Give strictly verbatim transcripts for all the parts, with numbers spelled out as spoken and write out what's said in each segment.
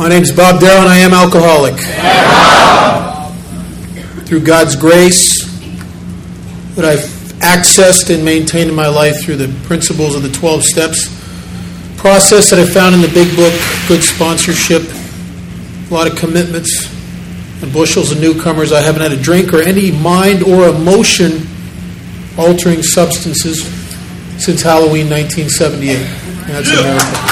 My name's Bob Darrow, and I am alcoholic. Through God's grace that I've accessed and maintained in my life through the principles of the twelve steps process that I found in the big book, good sponsorship, a lot of commitments, and bushels of newcomers. I haven't had a drink or any mind or emotion altering substances since Halloween nineteen seventy-eight. And that's a miracle.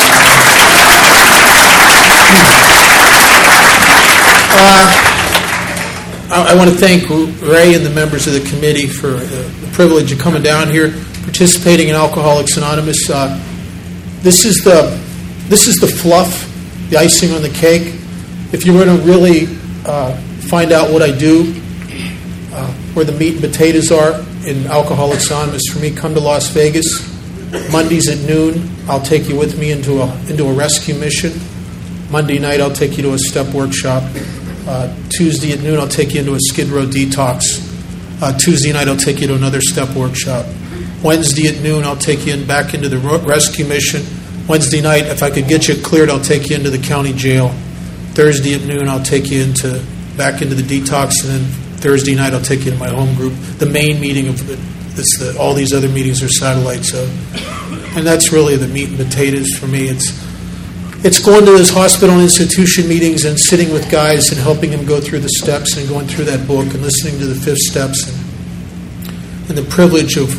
Uh, I, I want to thank Ray and the members of the committee for the privilege of coming down here, participating in Alcoholics Anonymous. Uh, this is the this is the fluff, the icing on the cake. If you were to really uh, find out what I do, uh, where the meat and potatoes are in Alcoholics Anonymous, for me, come to Las Vegas Mondays at noon. I'll take you with me into a into a rescue mission. Monday night, I'll take you to a step workshop. Uh, Tuesday at noon, I'll take you into a Skid Row detox. Uh, Tuesday night, I'll take you to another step workshop. Wednesday at noon, I'll take you in back into the rescue mission. Wednesday night, if I could get you cleared, I'll take you into the county jail. Thursday at noon, I'll take you into back into the detox, and then Thursday night, I'll take you to my home group. The main meeting of the, it's the, all these other meetings are satellites of, and that's really the meat and potatoes for me. It's It's going to those hospital and institution meetings and sitting with guys and helping them go through the steps and going through that book and listening to the fifth steps and, and the privilege of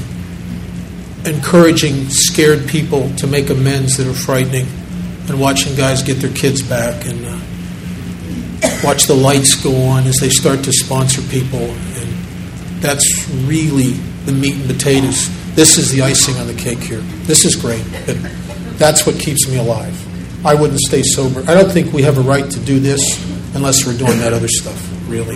encouraging scared people to make amends that are frightening and watching guys get their kids back and uh, watch the lights go on as they start to sponsor people. And that's really the meat and potatoes. This is the icing on the cake here. This is great, but that's what keeps me alive. I wouldn't stay sober. I don't think we have a right to do this unless we're doing that other stuff, really.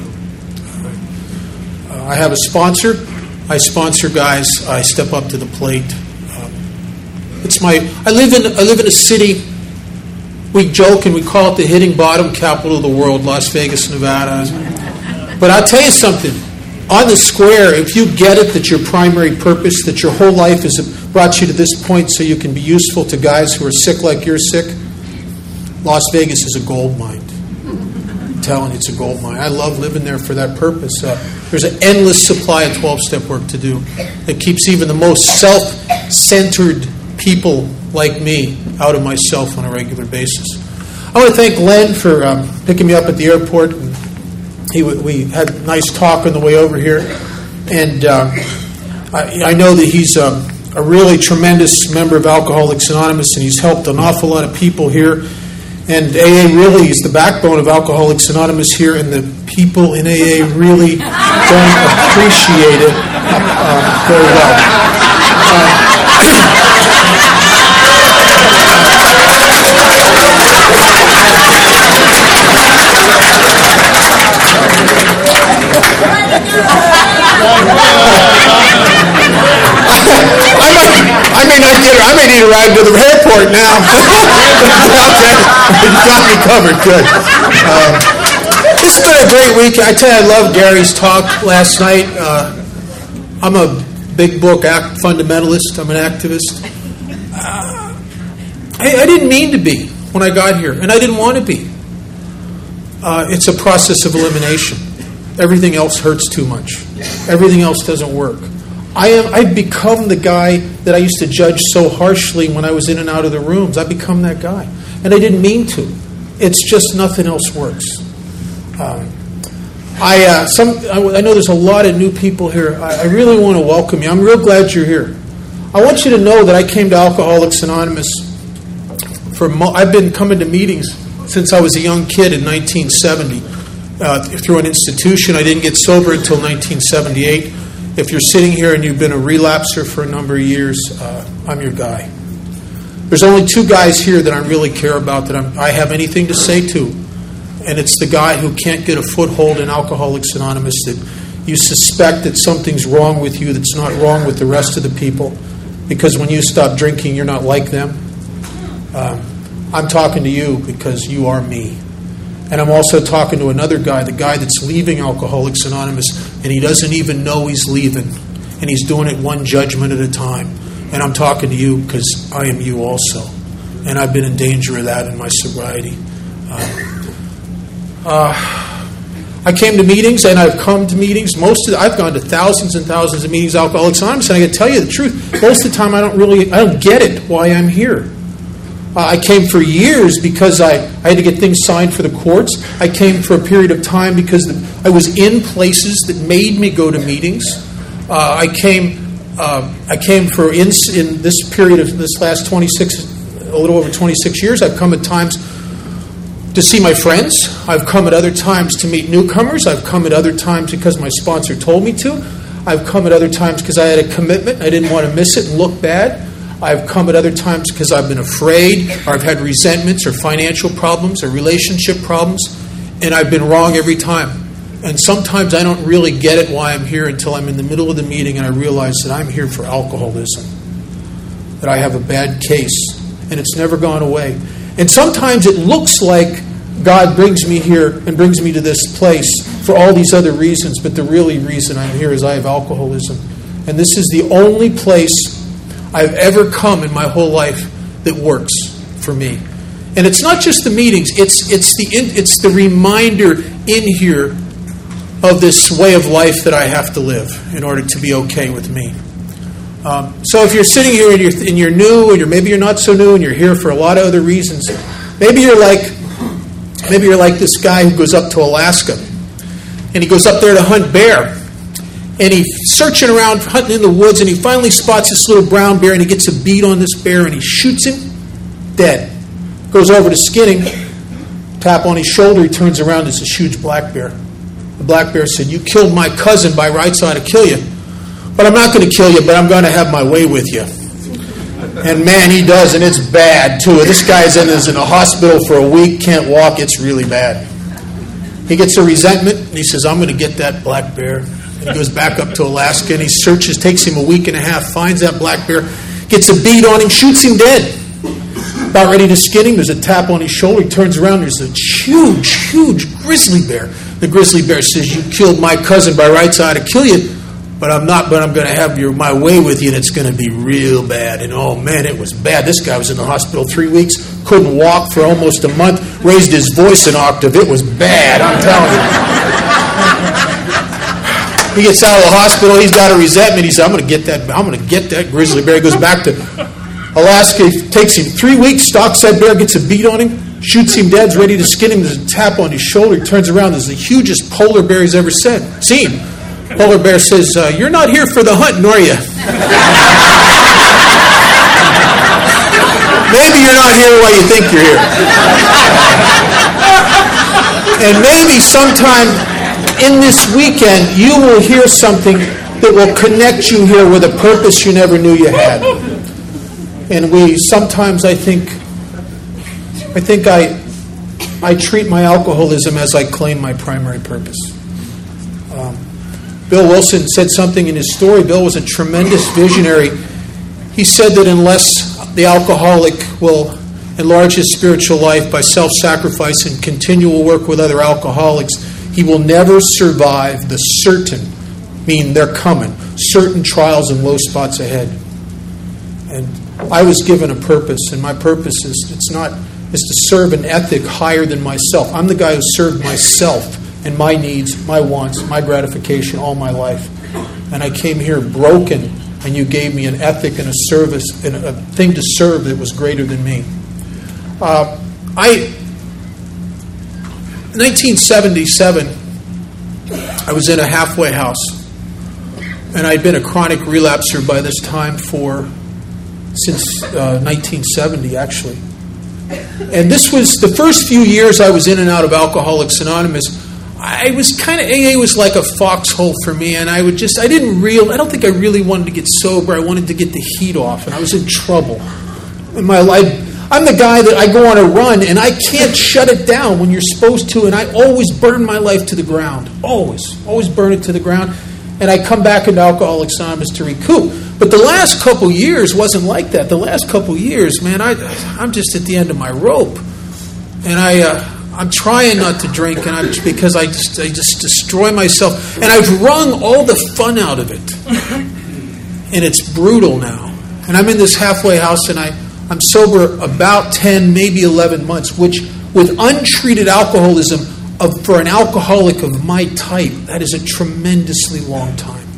Uh, I have a sponsor. I sponsor guys. I step up to the plate. Um, it's my. I live in. I live in a city. We joke and we call it the hitting bottom capital of the world, Las Vegas, Nevada. But I'll tell you something. On the square, if you get it that your primary purpose, that your whole life has brought you to this point so you can be useful to guys who are sick like you're sick, Las Vegas is a gold mine. I'm telling you, it's a gold mine. I love living there for that purpose. Uh, there's an endless supply of twelve-step work to do that keeps even the most self-centered people like me out of myself on a regular basis. I want to thank Len for um, picking me up at the airport. He, we had a nice talk on the way over here. And uh, I, I know that he's um, a really tremendous member of Alcoholics Anonymous, and he's helped an awful lot of people here. And A A really is the backbone of Alcoholics Anonymous here, and the people in A A really don't appreciate it uh, very well. Uh, I, might, I may not get. I may need a ride to the airport now. Okay, you got me covered. Good. Um, it's been a great week. I tell you, I love Gary's talk last night. Uh, I'm a big book act fundamentalist. I'm an activist. Uh, I, I didn't mean to be when I got here, and I didn't want to be. Uh, it's a process of elimination. Everything else hurts too much. Everything else doesn't work. I am, I've become the guy that I used to judge so harshly when I was in and out of the rooms. I've become that guy. And I didn't mean to. It's just nothing else works. Um, I uh, some I, I know there's a lot of new people here. I, I really want to welcome you. I'm real glad you're here. I want you to know that I came to Alcoholics Anonymous for mo- I've been coming to meetings since I was a young kid in nineteen seventy uh, through an institution. I didn't get sober until nineteen seventy-eight. If you're sitting here and you've been a relapser for a number of years, uh, I'm your guy. There's only two guys here that I really care about, that I'm, I have anything to say to. And it's the guy who can't get a foothold in Alcoholics Anonymous, that you suspect that something's wrong with you that's not wrong with the rest of the people. Because when you stop drinking, you're not like them. Um, I'm talking to you because you are me. And I'm also talking to another guy, the guy that's leaving Alcoholics Anonymous, and he doesn't even know he's leaving. And he's doing it one judgment at a time. And I'm talking to you because I am you also. And I've been in danger of that in my sobriety. Uh, uh, I came to meetings, and I've come to meetings. Most of the, I've gone to thousands and thousands of meetings, Alcoholics Anonymous, and I can tell you the truth. Most of the time, I don't really, I don't get it why I'm here. Uh, I came for years because I, I had to get things signed for the courts. I came for a period of time because the, I was in places that made me go to meetings. Uh, I came, uh, I came for in, in this period of this last twenty-six, a little over twenty-six years. I've come at times to see my friends. I've come at other times to meet newcomers. I've come at other times because my sponsor told me to. I've come at other times because I had a commitment. I didn't want to miss it and look bad. I've come at other times because I've been afraid, or I've had resentments or financial problems or relationship problems, and I've been wrong every time. And sometimes I don't really get it why I'm here until I'm in the middle of the meeting and I realize that I'm here for alcoholism, that I have a bad case, and it's never gone away. And sometimes it looks like God brings me here and brings me to this place for all these other reasons, but the really reason I'm here is I have alcoholism. And this is the only place I've ever come in my whole life that works for me. And it's not just the meetings, it's it's the it's the reminder in here of this way of life that I have to live in order to be okay with me. Um, so if you're sitting here and you're, and you're new, and you're, maybe you're not so new, and you're here for a lot of other reasons, maybe you're like maybe you're like this guy who goes up to Alaska, and he goes up there to hunt bear. And he's searching around, hunting in the woods, and he finally spots this little brown bear, and he gets a bead on this bear, and he shoots him dead. Goes over to skin him, tap on his shoulder, he turns around, it's this huge black bear. The black bear said, "You killed my cousin, by rights I ought to kill you. But I'm not going to kill you, but I'm going to have my way with you." And man, he does, and it's bad, too. This guy's in, is in a hospital for a week, can't walk, it's really bad. He gets a resentment, and he says, "I'm going to get that black bear." He goes back up to Alaska and he searches, takes him a week and a half, finds that black bear, gets a bead on him, shoots him dead. About ready to skin him, there's a tap on his shoulder, he turns around, there's a huge, huge grizzly bear. The grizzly bear says, "You killed my cousin, by rights I ought to kill you, but I'm not, but I'm going to have your my way with you, and it's going to be real bad." And oh man, it was bad. This guy was in the hospital three weeks, couldn't walk for almost a month, raised his voice an octave. It was bad, I'm telling you. He gets out of the hospital. He's got a resentment. He said, "I'm going to get that. I'm going to get that grizzly bear." He goes back to Alaska. He takes him three weeks. Stalks that bear. Gets a bead on him. Shoots him dead. Is ready to skin him. There's a tap on his shoulder. He turns around. There's the hugest polar bear he's ever said, seen. Polar bear says, uh, "You're not here for the hunting, are you?" Maybe you're not here while you think you're here. And maybe sometime in this weekend, you will hear something that will connect you here with a purpose you never knew you had. And we sometimes, I think, I think I, I treat my alcoholism as I claim my primary purpose. Um, Bill Wilson said something in his story. Bill was a tremendous visionary. He said that unless the alcoholic will enlarge his spiritual life by self-sacrifice and continual work with other alcoholics, he will never survive the certain, mean they're coming, certain trials and low spots ahead. And I was given a purpose, and my purpose is it's not is to serve an ethic higher than myself. I'm the guy who served myself and my needs, my wants, my gratification all my life. And I came here broken, and you gave me an ethic and a service and a thing to serve that was greater than me. Uh, I. nineteen seventy-seven, I was in a halfway house, and I'd been a chronic relapser by this time for since uh, nineteen seventy, actually. And this was the first few years I was in and out of Alcoholics Anonymous. I was kind of A A was like a foxhole for me, and I would just I didn't real I don't think I really wanted to get sober. I wanted to get the heat off, and I was in trouble in my life. I'm the guy that I go on a run, and I can't shut it down when you're supposed to, and I always burn my life to the ground. Always. Always burn it to the ground. And I come back into Alcoholics Anonymous to recoup. But the last couple years wasn't like that. The last couple years, man, I, I'm just at the end of my rope. And I, uh, I'm trying not to drink, and I'm, because I just, I just destroy myself. And I've wrung all the fun out of it. And it's brutal now. And I'm in this halfway house, and I... I'm sober about ten, maybe eleven months, which with untreated alcoholism of, for an alcoholic of my type, that is a tremendously long time.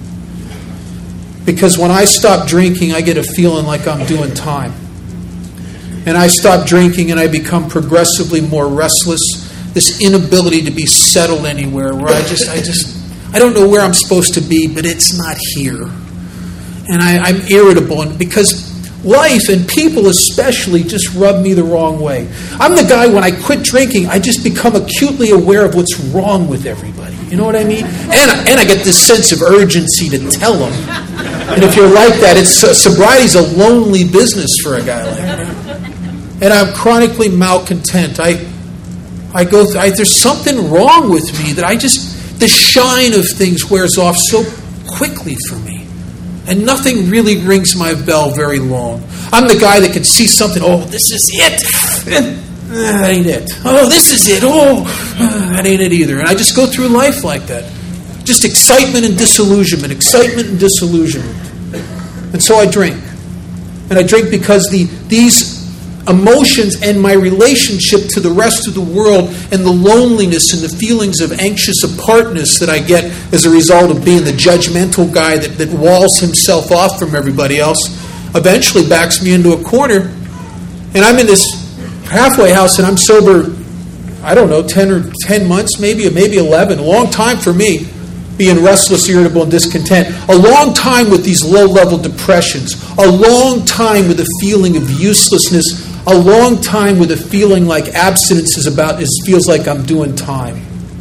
Because when I stop drinking, I get a feeling like I'm doing time. And I stop drinking and I become progressively more restless. This inability to be settled anywhere where I just, I just, I don't know where I'm supposed to be, but it's not here. And I, I'm irritable and because life and people especially just rub me the wrong way. I'm the guy, when I quit drinking, I just become acutely aware of what's wrong with everybody. You know what I mean? And, and I get this sense of urgency to tell them. And if you're like that, it's uh, sobriety's a lonely business for a guy like that. And I'm chronically malcontent. I I go. Th- I, there's something wrong with me that I just, the shine of things wears off so quickly for me. And nothing really rings my bell very long. I'm the guy that can see something, oh, this is it. And, uh, that ain't it. Oh, this is it. Oh, uh, that ain't it either. And I just go through life like that. Just excitement and disillusionment, excitement and disillusionment. And so I drink. And I drink because the these emotions and my relationship to the rest of the world and the loneliness and the feelings of anxious apartness that I get as a result of being the judgmental guy that, that walls himself off from everybody else eventually backs me into a corner. And I'm in this halfway house and I'm sober, I don't know, ten or ten months, maybe, maybe eleven, a long time for me, being restless, irritable, and discontent. A long time with these low-level depressions. A long time with a feeling of uselessness. A long time with a feeling like abstinence is about, it feels like I'm doing time.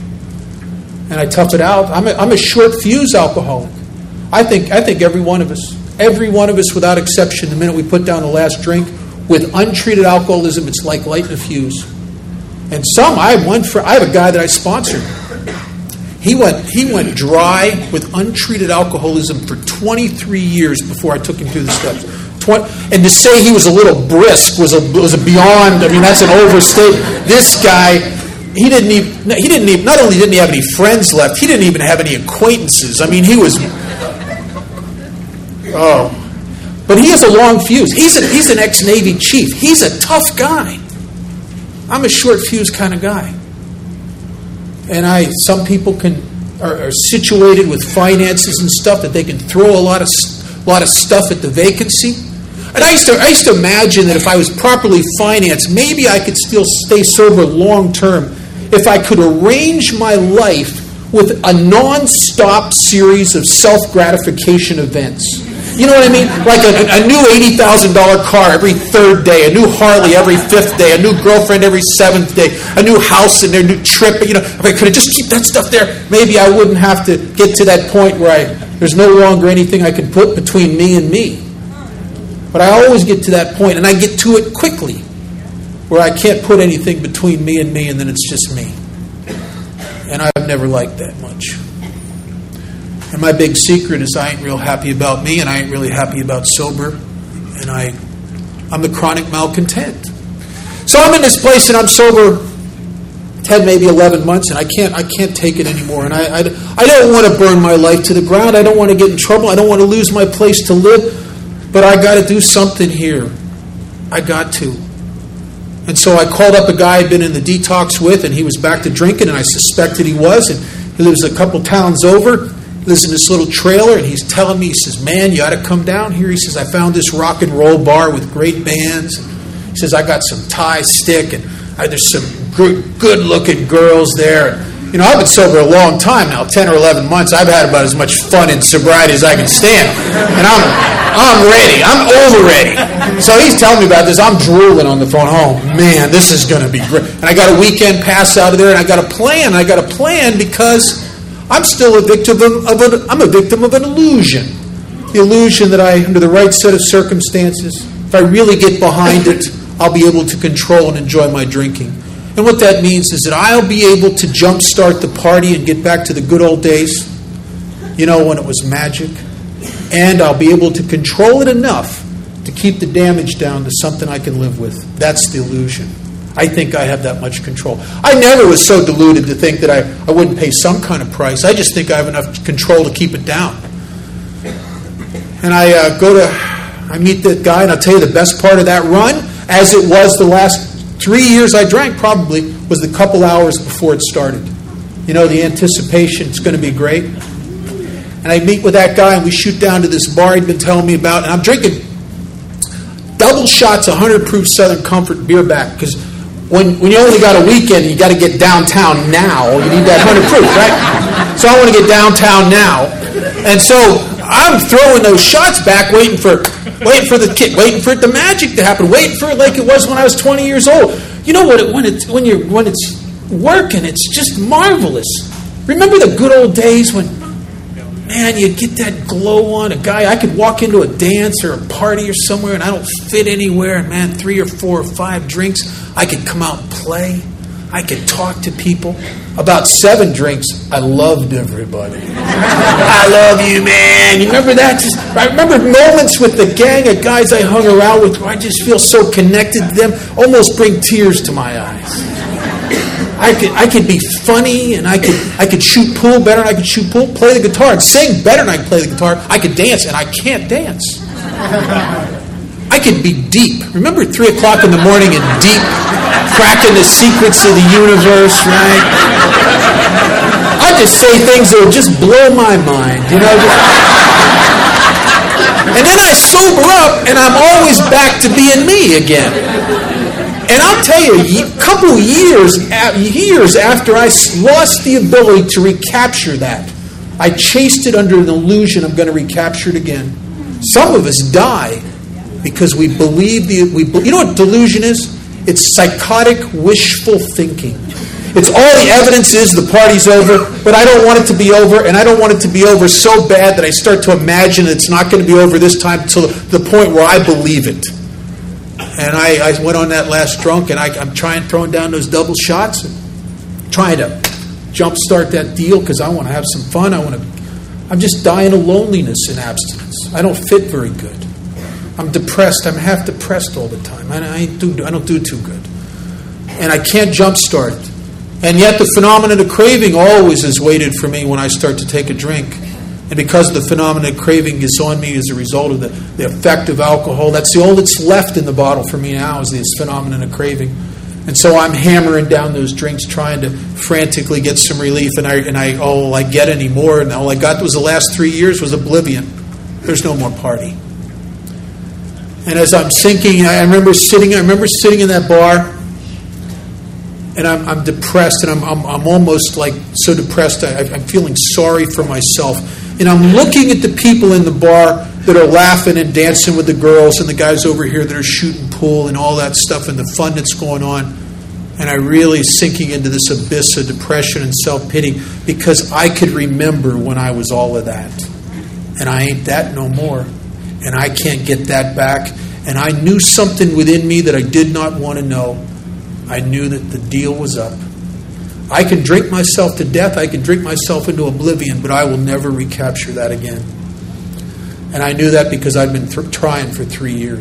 And I tough it out. I'm a, I'm a short fuse alcoholic. I think I think every one of us, every one of us without exception, the minute we put down the last drink, with untreated alcoholism, it's like lighting a fuse. And some, I have one for, I have a guy that I sponsored. He went he went dry with untreated alcoholism for twenty-three years before I took him through the steps. And to say he was a little brisk was a was a beyond. I mean, that's an overstatement. This guy, he didn't even he didn't even not only didn't he have any friends left, he didn't even have any acquaintances. I mean, he was oh, but he has a long fuse. He's a, he's an ex-Navy chief. He's a tough guy. I'm a short fuse kind of guy. And I, some people can are, are situated with finances and stuff that they can throw a lot of a lot of stuff at the vacancy. And I used to I used to imagine that if I was properly financed, maybe I could still stay sober long term if I could arrange my life with a non-stop series of self-gratification events. You know what I mean? Like a, a new eighty thousand dollars car every third day, a new Harley every fifth day, a new girlfriend every seventh day, a new house and their new trip. You know, if I could just keep that stuff there, maybe I wouldn't have to get to that point where I, there's no longer anything I can put between me and me. But I always get to that point, and I get to it quickly, where I can't put anything between me and me, and then it's just me. And I've never liked that much. And my big secret is I ain't real happy about me, and I ain't really happy about sober, and I, I'm the chronic malcontent. So I'm in this place, and I'm sober ten, maybe eleven months, and I can't, I can't take it anymore. And I, I, I don't want to burn my life to the ground. I don't want to get in trouble. I don't want to lose my place to live. But I got to do something here. I got to. And so I called up a guy I'd been in the detox with, and he was back to drinking, and I suspected he was. And he lives a couple towns over. He lives in this little trailer, and he's telling me, he says, man, you ought to come down here. He says, I found this rock and roll bar with great bands. He says, I got some Thai stick, and I, there's some good, good-looking girls there. You know, I've been sober a long time now, ten or eleven months. I've had about as much fun in sobriety as I can stand. And I'm I'm ready. I'm over ready. So he's telling me about this. I'm drooling on the phone. Oh, man, this is going to be great. And I got a weekend pass out of there, and I got a plan. I got a plan because I'm still a victim of, of an, I'm a victim of an illusion. The illusion that I, under the right set of circumstances, if I really get behind it, I'll be able to control and enjoy my drinking. And what that means is that I'll be able to jumpstart the party and get back to the good old days, you know, when it was magic. And I'll be able to control it enough to keep the damage down to something I can live with. That's the illusion. I think I have that much control. I never was so deluded to think that I, I wouldn't pay some kind of price. I just think I have enough control to keep it down. And I uh, go to, I meet that guy, and I'll tell you the best part of that run, as it was the last three years I drank probably was the couple hours before it started. You know, the anticipation, it's going to be great. And I meet with that guy and we shoot down to this bar he'd been telling me about, and I'm drinking double shots of one hundred proof Southern Comfort beer back, because when, when you only got a weekend, you got to get downtown now. You need that one hundred proof, right? So I want to get downtown now. And so I'm throwing those shots back, waiting for waiting for the kid, waiting for the magic to happen, waiting for it like it was when I was twenty years old. You know what? It, when it's when you're when it's working, it's just marvelous. Remember the good old days when, man, you get that glow on a guy. I could walk into a dance or a party or somewhere and I don't fit anywhere. And man, three or four or five drinks, I could come out and play. I could talk to people. About seven drinks, I loved everybody. I love you, man. You remember that? Just, I remember moments with the gang of guys I hung around with where I just feel so connected to them, almost bring tears to my eyes. I could I could be funny, and I could I could shoot pool better than I could shoot pool, play the guitar, and sing better than I could play the guitar. I could dance, and I can't dance. I could be deep. Remember at three o'clock in the morning and deep, cracking the secrets of the universe, right? I just say things that would just blow my mind, you know. And then I sober up, and I'm always back to being me again. And I'll tell you, a couple years, years after I lost the ability to recapture that, I chased it under an illusion I'm going to recapture it again. Some of us die because we believe the we. You know what delusion is? It's psychotic, wishful thinking. It's all the evidence is the party's over, but I don't want it to be over, and I don't want it to be over so bad that I start to imagine it's not going to be over this time till the point where I believe it. And I, I went on that last drunk, and I, I'm trying throwing down those double shots, and trying to jumpstart that deal because I want to have some fun. I want to. I'm just dying of loneliness and abstinence. I don't fit very good. I'm depressed. I'm half depressed all the time. I, I do. I don't do too good, and I can't jumpstart it. And yet, the phenomenon of craving always has waited for me when I start to take a drink. And because the phenomenon of craving is on me as a result of the, the effect of alcohol, that's the all that's left in the bottle for me now is this phenomenon of craving. And so I'm hammering down those drinks, trying to frantically get some relief. And I, and I all I get anymore, and all I got was the last three years was oblivion. There's no more party. And as I'm sinking, I remember sitting. I remember sitting in that bar. And I'm, I'm depressed, and I'm, I'm, I'm almost like so depressed, I, I'm feeling sorry for myself. And I'm looking at the people in the bar that are laughing and dancing with the girls and the guys over here that are shooting pool and all that stuff and the fun that's going on. And I really sinking into this abyss of depression and self-pity because I could remember when I was all of that. And I ain't that no more. And I can't get that back. And I knew something within me that I did not want to know. I knew that the deal was up. I can drink myself to death. I can drink myself into oblivion, but I will never recapture that again. And I knew that because I'd been th- trying for three years.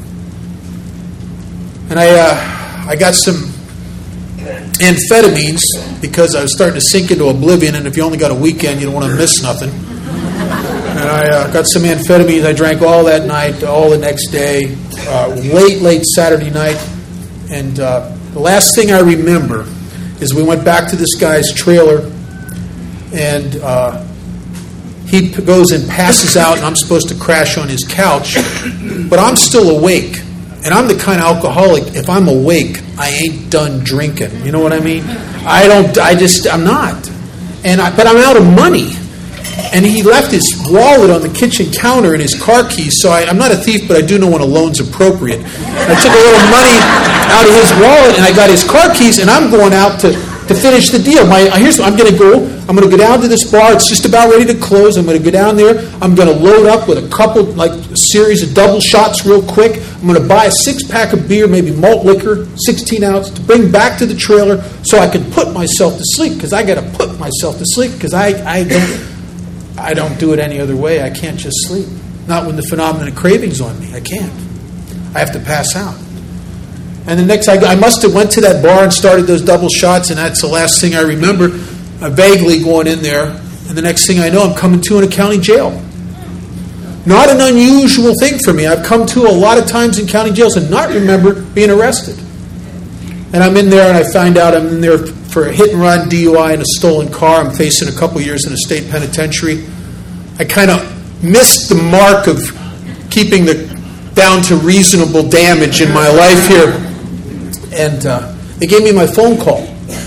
And I, uh, I got some amphetamines because I was starting to sink into oblivion. And if you only got a weekend, you don't want to miss nothing. And I uh, got some amphetamines. I drank all that night, all the next day, uh, late, late Saturday night, and. Uh, The last thing I remember is we went back to this guy's trailer, and uh, he p- goes and passes out, and I'm supposed to crash on his couch, but I'm still awake. And I'm the kind of alcoholic, if I'm awake, I ain't done drinking. You know what I mean? I don't, I just, I'm not. And I, but I'm out of money. And he left his wallet on the kitchen counter and his car keys. So I, I'm not a thief, but I do know when a loan's appropriate. And I took a little money out of his wallet, and I got his car keys, and I'm going out to, to finish the deal. My, here's what I'm going to go. I'm going to go down to this bar. It's just about ready to close. I'm going to go down there. I'm going to load up with a couple, like a series of double shots real quick. I'm going to buy a six-pack of beer, maybe malt liquor, sixteen ounce, to bring back to the trailer so I can put myself to sleep, because I got to put myself to sleep, because I, I don't... I don't do it any other way. I can't just sleep. Not when the phenomenon of craving's on me. I can't. I have to pass out. And the next, I, I must have went to that bar and started those double shots, and that's the last thing I remember. I vaguely going in there, and the next thing I know, I'm coming to in a county jail. Not an unusual thing for me. I've come to a lot of times in county jails and not remember being arrested. And I'm in there, and I find out I'm in there for a hit-and-run, D U I, and a stolen car. I'm facing a couple years in a state penitentiary. I kind of missed the mark of keeping the down to reasonable damage in my life here. And uh, they gave me my phone call.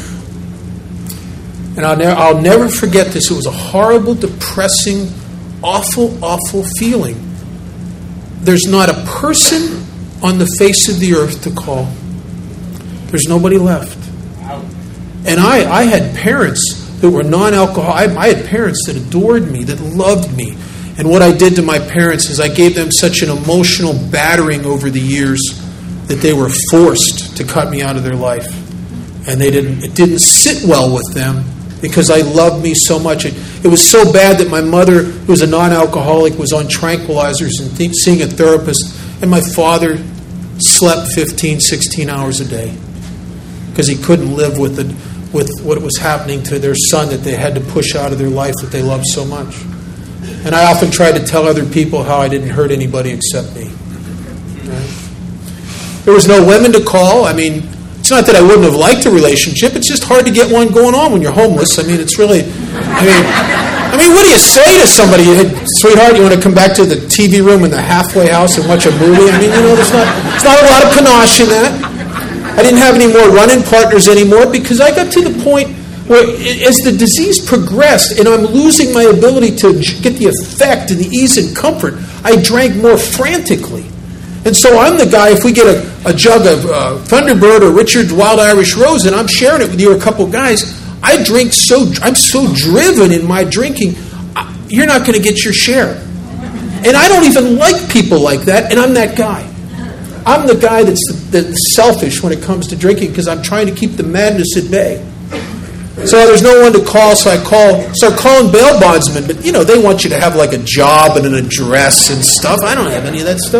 And I'll, ne- I'll never forget this. It was a horrible, depressing, awful, awful feeling. There's not a person on the face of the earth to call. There's nobody left. And I, I had parents that were non-alcoholic. I, I had parents that adored me, that loved me. And what I did to my parents is I gave them such an emotional battering over the years that they were forced to cut me out of their life. And they didn't. It didn't sit well with them because I loved me so much. It, it was so bad that my mother, who was a non-alcoholic, was on tranquilizers and th- seeing a therapist. And my father slept fifteen, sixteen hours a day because he couldn't live with the, with what was happening to their son that they had to push out of their life that they loved so much. And I often tried to tell other people how I didn't hurt anybody except me. Right? There was no women to call. I mean, it's not that I wouldn't have liked a relationship. It's just hard to get one going on when you're homeless. I mean, it's really, I mean, I mean, what do you say to somebody? Hey, sweetheart, you want to come back to the T V room in the halfway house and watch a movie? I mean, you know, there's not, there's not a lot of panache in that. I didn't have any more run-in partners anymore because I got to the point where as the disease progressed and I'm losing my ability to get the effect and the ease and comfort, I drank more frantically. And so I'm the guy, if we get a, a jug of uh, Thunderbird or Richard's Wild Irish Rose and I'm sharing it with you or a couple guys, I drink so, I'm so driven in my drinking, you're not going to get your share. And I don't even like people like that, and I'm that guy. I'm the guy that's, that's selfish when it comes to drinking because I'm trying to keep the madness at bay. So there's no one to call, so I call, start calling bail bondsmen. But, you know, they want you to have like a job and an address and stuff. I don't have any of that stuff.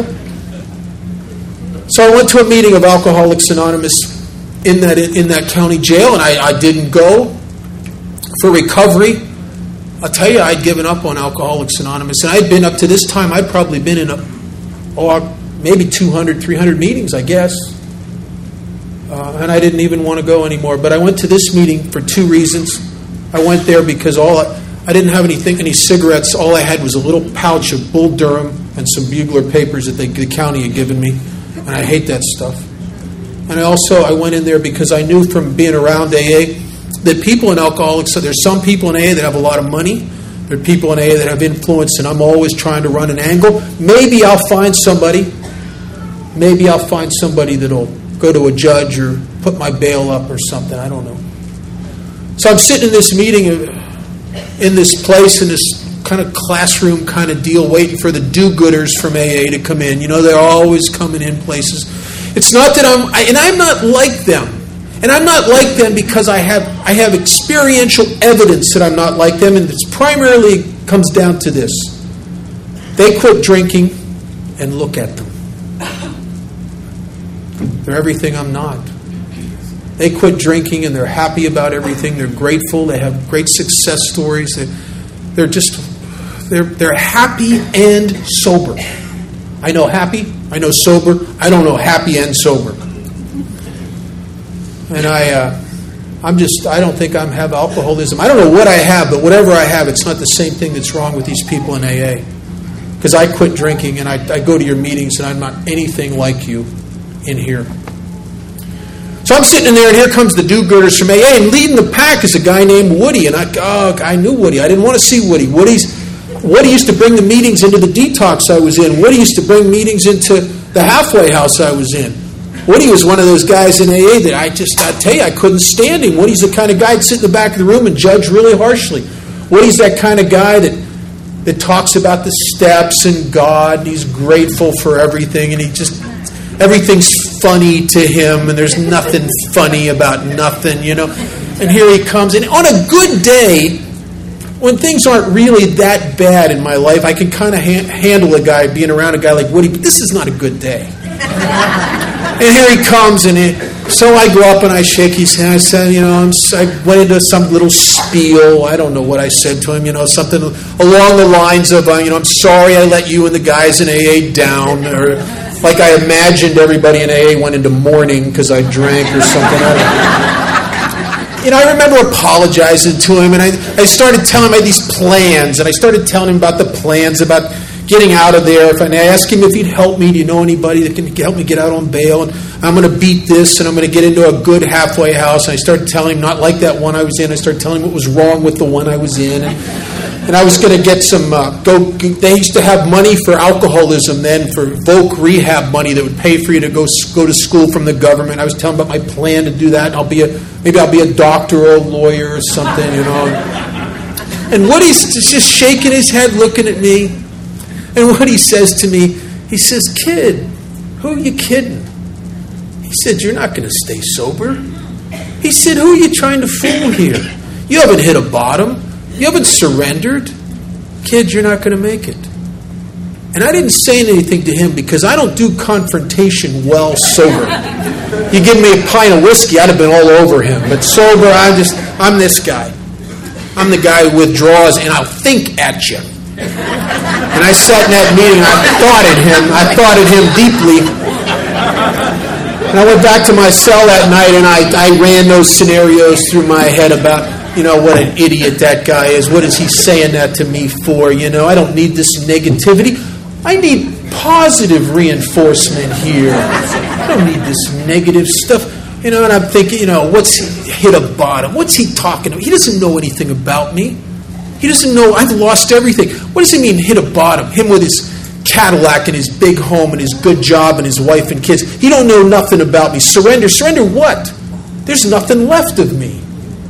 So I went to a meeting of Alcoholics Anonymous in that in that county jail, and I, I didn't go for recovery. I'll tell you, I'd given up on Alcoholics Anonymous, and I'd been up to this time, I'd probably been in a, oh, maybe two hundred, three hundred meetings, I guess. Uh, and I didn't even want to go anymore. But I went to this meeting for two reasons. I went there because all I, I didn't have anything, any cigarettes. All I had was a little pouch of Bull Durham and some Bugler papers that they, the county had given me. And I hate that stuff. And I also, I went in there because I knew from being around A A that people in alcoholics, so there's some people in A A that have a lot of money. There are people in A A that have influence, and I'm always trying to run an angle. Maybe I'll find somebody, maybe I'll find somebody that'll go to a judge or put my bail up or something. I don't know. So I'm sitting in this meeting in this place, in this kind of classroom kind of deal, waiting for the do-gooders from A A to come in. You know, they're always coming in places. It's not that I'm, I, and I'm not like them. And I'm not like them because I have I have experiential evidence that I'm not like them, and it's primarily comes down to this. They quit drinking, and look at them. They're everything I'm not. They quit drinking, and they're happy about everything. They're grateful. They have great success stories. They're, they're just, they're, they're happy and sober. I know happy. I know sober. I don't know happy and sober. And I, uh, I'm just, I don't think I have alcoholism. I don't know what I have, but whatever I have, it's not the same thing that's wrong with these people in A A. Because I quit drinking, and I, I go to your meetings, and I'm not anything like you in here. So I'm sitting in there, and here comes the do-gooders from A A, and leading the pack is a guy named Woody. And I, oh, I knew Woody. I didn't want to see Woody. Woody's, Woody used to bring the meetings into the detox I was in. Woody used to bring meetings into the halfway house I was in. Woody was one of those guys in A A that I just, I tell you, I couldn't stand him. Woody's the kind of guy that'd sit in the back of the room and judge really harshly. Woody's that kind of guy that, that talks about the steps and God, and he's grateful for everything, and he just, everything's funny to him, and there's nothing funny about nothing, you know. And here he comes, and on a good day, when things aren't really that bad in my life, I can kind of ha- handle a guy, being around a guy like Woody, but this is not a good day. And here he comes, and it, so I go up and I shake his hand. I said, you know, I'm, I went into some little spiel. I don't know what I said to him, you know, something along the lines of, uh, you know, I'm sorry I let you and the guys in A A down, or Like I imagined everybody in A A went into mourning because I drank or something. I don't, you know, I remember apologizing to him, and I, I started telling him I had these plans, and I started telling him about the plans, about getting out of there. And I asked him if he'd help me. Do you know anybody that can help me get out on bail? And I'm going to beat this, and I'm going to get into a good halfway house. And I started telling him, not like that one I was in. I started telling him what was wrong with the one I was in. And, and I was going to get some, uh, go. They used to have money for alcoholism then, for Volk rehab money that would pay for you to go go to school from the government. I was telling him about my plan to do that. I'll be a, maybe I'll be a doctor or a lawyer or something, you know. And Woody's just shaking his head, looking at me. And what he says to me, he says, "Kid, who are you kidding?" He said, "You're not going to stay sober." He said, "Who are you trying to fool here? You haven't hit a bottom. You haven't surrendered. Kid, you're not going to make it." And I didn't say anything to him because I don't do confrontation well sober. You give me a pint of whiskey, I'd have been all over him. But sober, I'm just, I'm this guy. I'm the guy who withdraws and I'll think at you. And I sat in that meeting, I thought at him, I thought at him deeply. And I went back to my cell that night and I, I ran those scenarios through my head about, you know, what an idiot that guy is. What is he saying that to me for? You know, I don't need this negativity. I need positive reinforcement here. I don't need this negative stuff. You know, and I'm thinking, you know, what's he hit a bottom? What's he talking about? He doesn't know anything about me. He doesn't know I've lost everything. What does he mean hit a bottom? Him with his Cadillac and his big home and his good job and his wife and kids. He don't know nothing about me. Surrender. Surrender what? There's nothing left of me.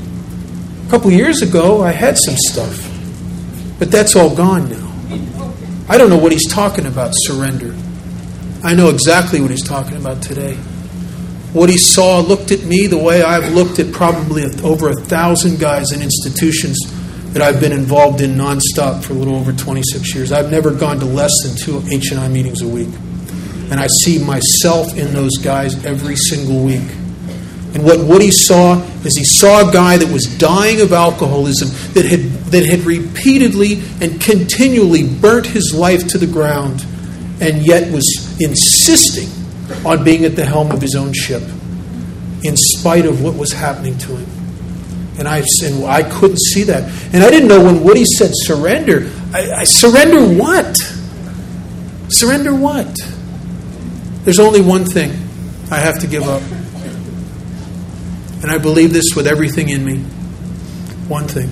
A couple years ago, I had some stuff. But that's all gone now. I don't know what he's talking about, surrender. I know exactly what he's talking about today. What he saw looked at me the way I've looked at probably over a thousand guys in institutions that I've been involved in nonstop for a little over twenty-six years. I've never gone to less than two H and I meetings a week. And I see myself in those guys every single week. And what Woody saw is he saw a guy that was dying of alcoholism, that had that had repeatedly and continually burnt his life to the ground, and yet was insisting on being at the helm of his own ship, in spite of what was happening to him. And I and I couldn't see that. And I didn't know when Woody said surrender. I, I surrender what? Surrender what? There's only one thing I have to give up. And I believe this with everything in me. One thing.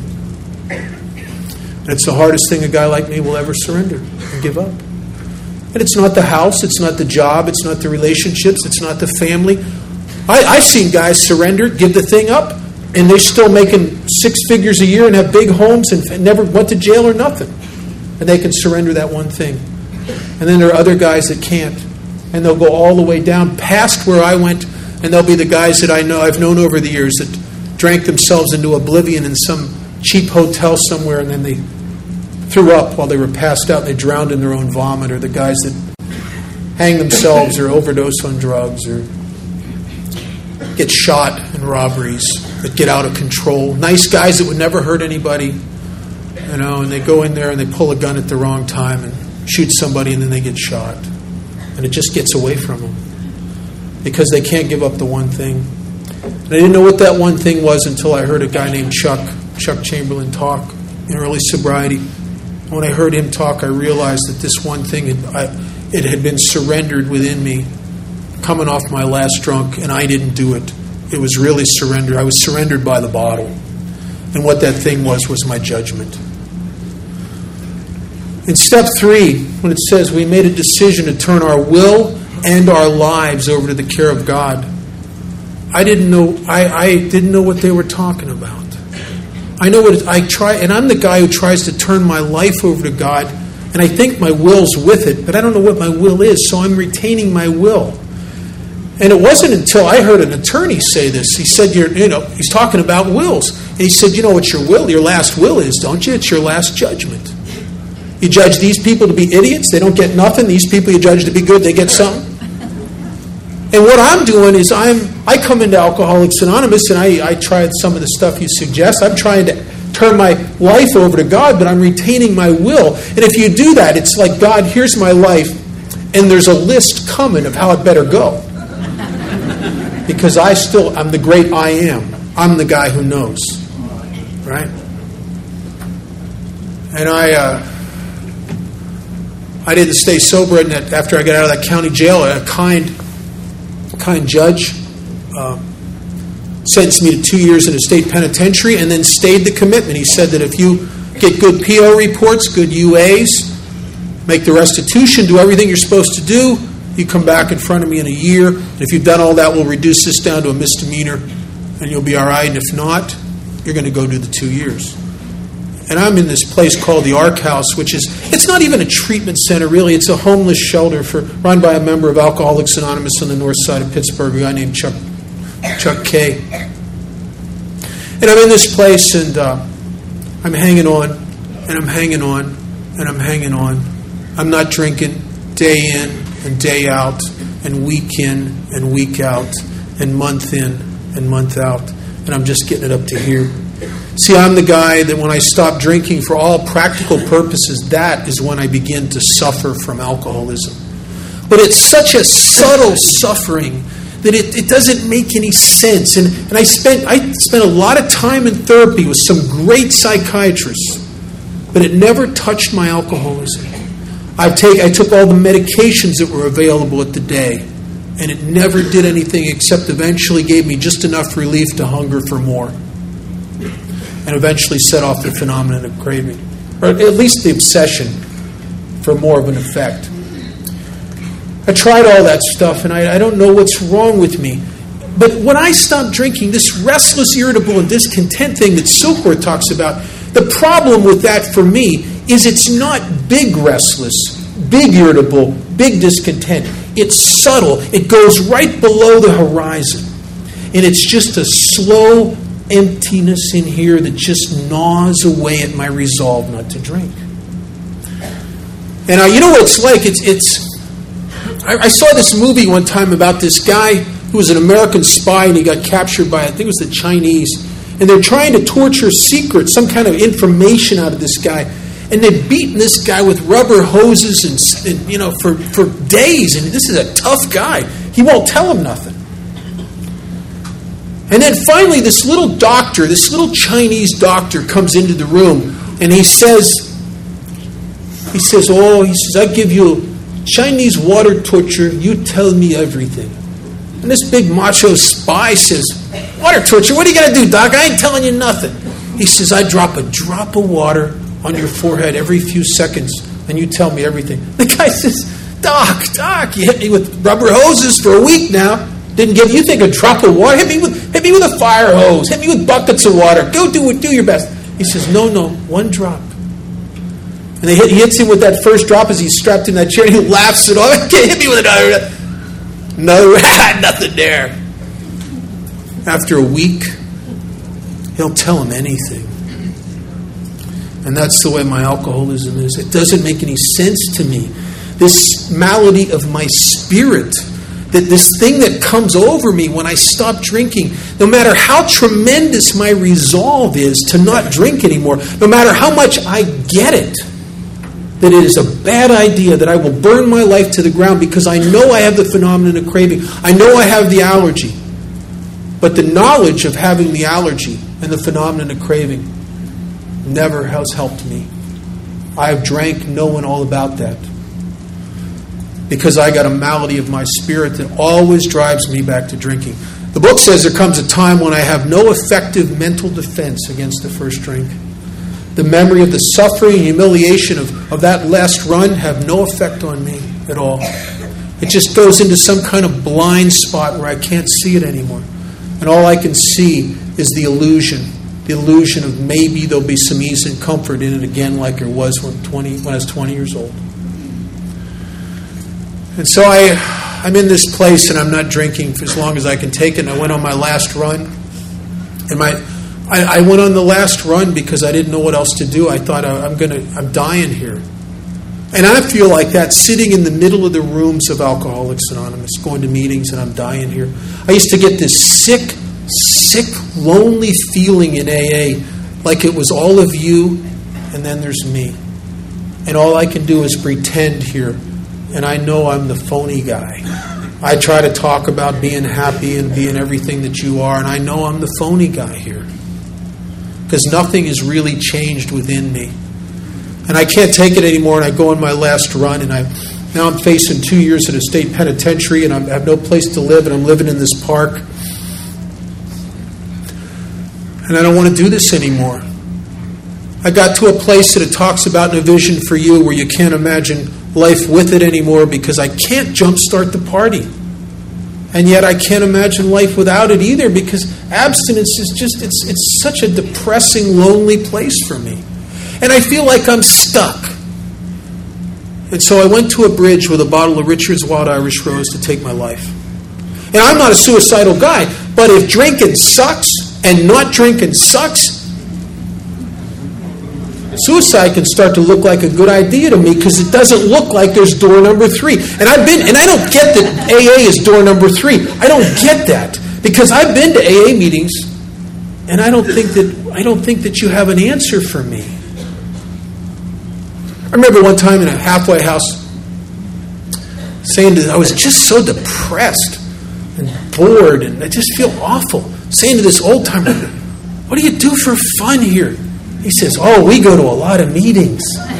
And it's the hardest thing a guy like me will ever surrender and give up. And it's not the house, it's not the job, it's not the relationships, it's not the family. I, I've seen guys surrender, give the thing up, and they're still making six figures a year and have big homes and never went to jail or nothing. And they can surrender that one thing. And then there are other guys that can't. And they'll go all the way down past where I went. And they'll be the guys that I know, I've known over the years that drank themselves into oblivion in some cheap hotel somewhere, and then they threw up while they were passed out and they drowned in their own vomit, or the guys that hang themselves or overdose on drugs or get shot in robberies that get out of control. Nice guys that would never hurt anybody, you know, and they go in there and they pull a gun at the wrong time and shoot somebody and then they get shot. And it just gets away from them. Because they can't give up the one thing. And I didn't know what that one thing was until I heard a guy named Chuck, Chuck Chamberlain, talk in early sobriety. And when I heard him talk, I realized that this one thing, had, I, it had been surrendered within me, coming off my last drunk, and I didn't do it. It was really surrender. I was surrendered by the bottle. And what that thing was, was my judgment. In step three, when it says we made a decision to turn our will and our lives over to the care of God, I didn't know. I, I didn't know what they were talking about. I know what it, I try, and I'm the guy who tries to turn my life over to God, and I think my will's with it, but I don't know what my will is, so I'm retaining my will. And it wasn't until I heard an attorney say this. He said, "You're, you know, he's talking about wills, and he said, you know what your will, your last will is, don't you? It's your last judgment. You judge these people to be idiots; they don't get nothing. These people you judge to be good; they get something." And what I'm doing is I'm I come into Alcoholics Anonymous and I, I try some of the stuff you suggest. I'm trying to turn my life over to God, but I'm retaining my will. And if you do that, it's like, God, here's my life, And there's a list coming of how it better go. Because I still, I'm the great I am. I'm the guy who knows. Right? And I uh, I didn't stay sober and that after I got out of that county jail. A kind, kind judge uh, sentenced me to two years in a state penitentiary and then stayed the commitment. He said that if you get good P O reports, good U As, make the restitution, do everything you're supposed to do, you come back in front of me in a year. And if you've done all that, we'll reduce this down to a misdemeanor and you'll be all right. And if not, you're going to go do the two years. And I'm in this place called the Ark House, which is, it's not even a treatment center, really. It's a homeless shelter for run by a member of Alcoholics Anonymous on the north side of Pittsburgh, a guy named Chuck Chuck Kay. And I'm in this place, and uh, I'm hanging on, and I'm hanging on, and I'm hanging on. I'm not drinking day in and day out, and week in and week out, and month in and month out. And I'm just getting it up to here. See, I'm the guy that when I stop drinking, for all practical purposes, that is when I begin to suffer from alcoholism. But it's such a subtle suffering that it, it doesn't make any sense. And, and I spent I spent a lot of time in therapy with some great psychiatrists, but it never touched my alcoholism. I take I took all the medications that were available at the day, and it never did anything except eventually gave me just enough relief to hunger for more. And eventually set off the phenomenon of craving, or at least the obsession for more of an effect. I tried all that stuff, and I, I don't know what's wrong with me. But when I stopped drinking, this restless, irritable, and discontent thing that Silkworth talks about, the problem with that for me is it's not big restless, big irritable, big discontent. It's subtle. It goes right below the horizon. And it's just a slow emptiness in here that just gnaws away at my resolve not to drink. And uh, you know what it's like? It's it's. I, I saw this movie one time about this guy who was an American spy, and he got captured by, I think it was the Chinese, and they're trying to torture secrets, some kind of information out of this guy, and they've beaten this guy with rubber hoses and, and you know for for days. And this is a tough guy. He won't tell them nothing. And then finally this little doctor, this little Chinese doctor comes into the room and he says, he says, oh, he says, I give you Chinese water torture, you tell me everything. And this big macho spy says, water torture? What are you going to do, doc? I ain't telling you nothing. He says, I drop a drop of water on your forehead every few seconds and you tell me everything. The guy says, doc, doc, you hit me with rubber hoses for a week now. Didn't give you think a drop of water? Hit me with hit me with a fire hose. Hit me with buckets of water. Go do it. Do your best. He says, no, no, one drop. And they hit, he hits him with that first drop as he's strapped in that chair. And he laughs it off. Okay, hit me with another. No, nothing there. After a week, he'll tell him anything. And that's the way my alcoholism is. It doesn't make any sense to me. This malady of my spirit, that this thing that comes over me when I stop drinking, no matter how tremendous my resolve is to not drink anymore, no matter how much I get it, that it is a bad idea, that I will burn my life to the ground because I know I have the phenomenon of craving. I know I have the allergy. But the knowledge of having the allergy and the phenomenon of craving never has helped me. I have drank knowing all about that, because I got a malady of my spirit that always drives me back to drinking. The book says there comes a time when I have no effective mental defense against the first drink. The memory of the suffering and humiliation of, of that last run have no effect on me at all. It just goes into some kind of blind spot where I can't see it anymore. And all I can see is the illusion, the illusion of maybe there'll be some ease and comfort in it again like there was when, twenty, when I was twenty years old. And so I, I'm in this place and I'm not drinking for as long as I can take it. And I went on my last run. And my, I, I went on the last run because I didn't know what else to do. I thought I, I'm gonna, I'm dying here. And I feel like that, sitting in the middle of the rooms of Alcoholics Anonymous, going to meetings, and I'm dying here. I used to get this sick, sick, lonely feeling in A A, like it was all of you, and then there's me. And all I can do is pretend here and I know I'm the phony guy. I try to talk about being happy and being everything that you are, and I know I'm the phony guy here. Because nothing has really changed within me. And I can't take it anymore, and I go on my last run, and I now I'm facing two years at a state penitentiary, and I have no place to live, and I'm living in this park. And I don't want to do this anymore. I got to a place that it talks about in A Vision for You where you can't imagine life with it anymore because I can't jumpstart the party. And yet I can't imagine life without it either because abstinence is just, it's, it's such a depressing, lonely place for me. And I feel like I'm stuck. And so I went to a bridge with a bottle of Richard's Wild Irish Rose to take my life. And I'm not a suicidal guy, but if drinking sucks and not drinking sucks, suicide can start to look like a good idea to me because it doesn't look like there's door number three. And I've been, and I don't get that A A is door number three. I don't get that because I've been to A A meetings, and I don't think that I don't think that you have an answer for me. I remember one time in a halfway house saying that I was just so depressed and bored, and I just feel awful. Saying to this old timer, "What do you do for fun here?" He says, "Oh, we go to a lot of meetings."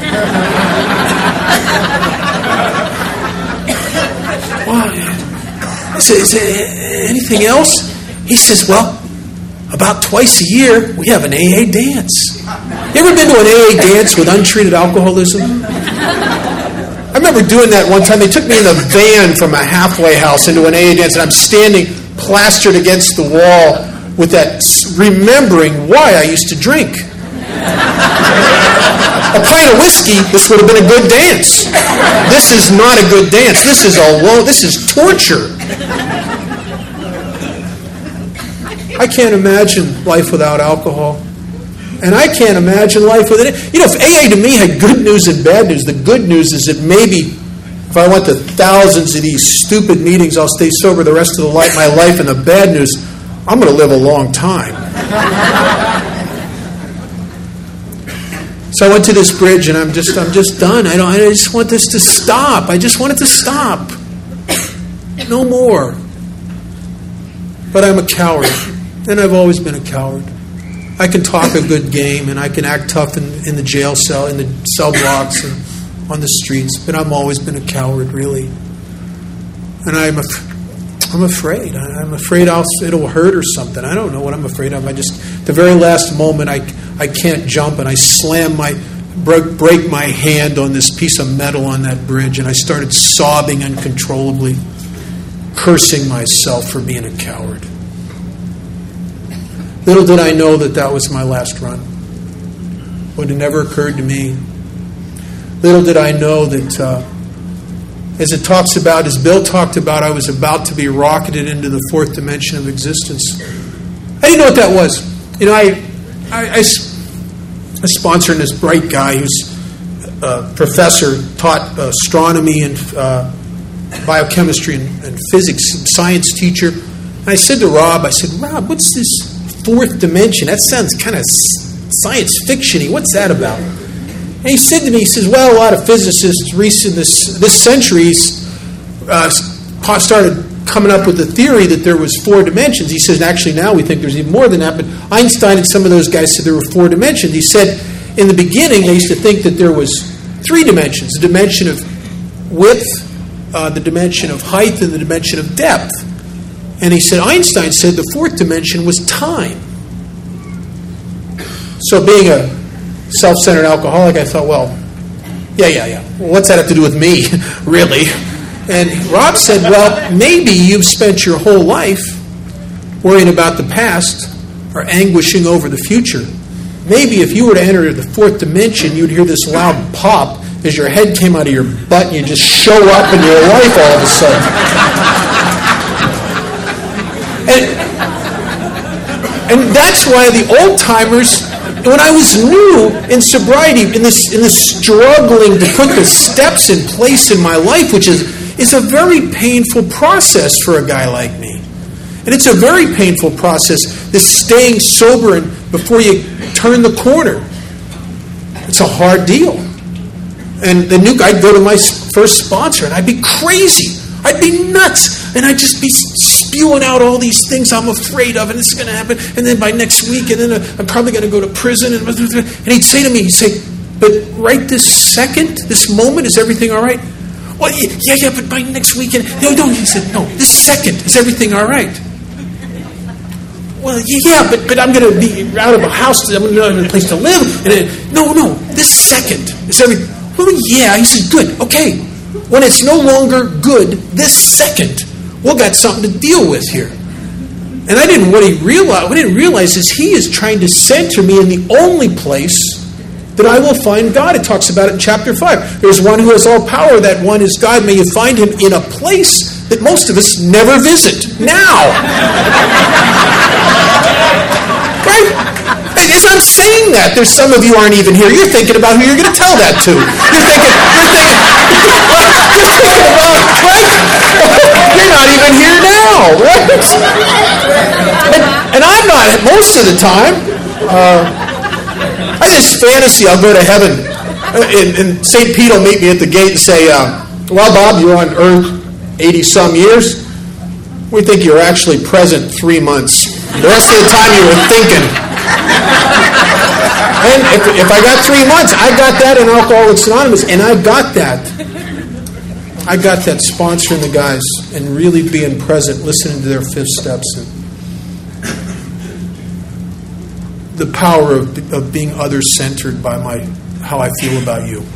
Well, I said, "Is there anything else?" He says, "Well, about twice a year, we have an A A dance." You ever been to an A A dance with untreated alcoholism? I remember doing that one time. They took me in a van from a halfway house into an A A dance, and I'm standing plastered against the wall with that, remembering why I used to drink. A pint of whiskey, this would have been a good dance. This is not a good dance. This is a low, this is torture. I can't imagine life without alcohol. And I can't imagine life without it. You know, if A A to me had good news and bad news, the good news is that maybe if I went to thousands of these stupid meetings, I'll stay sober the rest of the life, my life. And the bad news, I'm going to live a long time. So I went to this bridge, and I'm just, I'm just done. I don't. I just want this to stop. I just want it to stop. No more. But I'm a coward, and I've always been a coward. I can talk a good game, and I can act tough in, in the jail cell, in the cell blocks, and on the streets. But I've always been a coward, really. And I'm, af- I'm afraid. I'm afraid I'll, it'll hurt or something. I don't know what I'm afraid of. I just, the very last moment, I, I can't jump, and I slam my, break, break my hand on this piece of metal on that bridge, and I started sobbing uncontrollably, cursing myself for being a coward. Little did I know that that was my last run. Would have never occurred to me. Little did I know that, uh, as it talks about, as Bill talked about, I was about to be rocketed into the fourth dimension of existence. I didn't know what that was. You know, I, I, I, I sponsored this bright guy who's a professor, taught astronomy and uh, biochemistry and, and physics, science teacher. And I said to Rob, I said, "Rob, what's this fourth dimension? That sounds kind of science fiction-y. What's that about?" And he said to me, he says, "Well, a lot of physicists recent this this centuries uh, started coming up with the theory that there was four dimensions." He says, "Actually, now we think there's even more than that." But Einstein and some of those guys said there were four dimensions. He said, in the beginning, they used to think that there was three dimensions: the dimension of width, uh, the dimension of height, and the dimension of depth. And he said, Einstein said the fourth dimension was time. So being a self-centered alcoholic, I thought, well, yeah, yeah, yeah. Well, what's that have to do with me, really? And Rob said, well, maybe you've spent your whole life worrying about the past or anguishing over the future. Maybe if you were to enter the fourth dimension, you'd hear this loud pop as your head came out of your butt and you just show up in your life all of a sudden. And, and that's why the old-timers, when I was new in sobriety, in this in this struggling to put the steps in place in my life, which is, is a very painful process for a guy like me. And it's a very painful process, this staying sober and before you turn the corner. It's a hard deal. And the new guy, I'd go to my first sponsor, and I'd be crazy. I'd be nuts. And I'd just be spewing out all these things I'm afraid of, and this is going to happen. And then by next week, and then I'm probably going to go to prison. And, and he'd say to me, he'd say, but right this second, this moment, is everything all right? Well, yeah, yeah, but by next weekend. No, no, he said, no, this second, is everything all right? Well, yeah, but but I'm going to be out of a house. I'm going to have a place to live. And then, no, no, this second is everything. Well, yeah, he said, good, okay. When it's no longer good, this second, we'll got something to deal with here. And I didn't what he realized. What I didn't realize is he is trying to center me in the only place that I will find God. It talks about it in chapter five. There's one who has all power. That one is God. May you find him in a place that most of us never visit. Now. Right? As I'm saying that, there's some of you aren't even here. You're thinking about who you're going to tell that to. You're thinking, you're thinking, you're thinking about, right? You're not even here now, right? And, and I'm not most of the time. Uh, I have this fantasy I'll go to heaven, and, and Saint Pete will meet me at the gate and say, uh, well, Bob, you're on earth eighty-some years. We think you're actually present three months. The rest of the time you were thinking. And if, if I got three months, I got that in Alcoholics Anonymous, and I got that. I got that sponsoring the guys and really being present, listening to their fifth steps. And the power of, of being other-centered by my how I feel about you.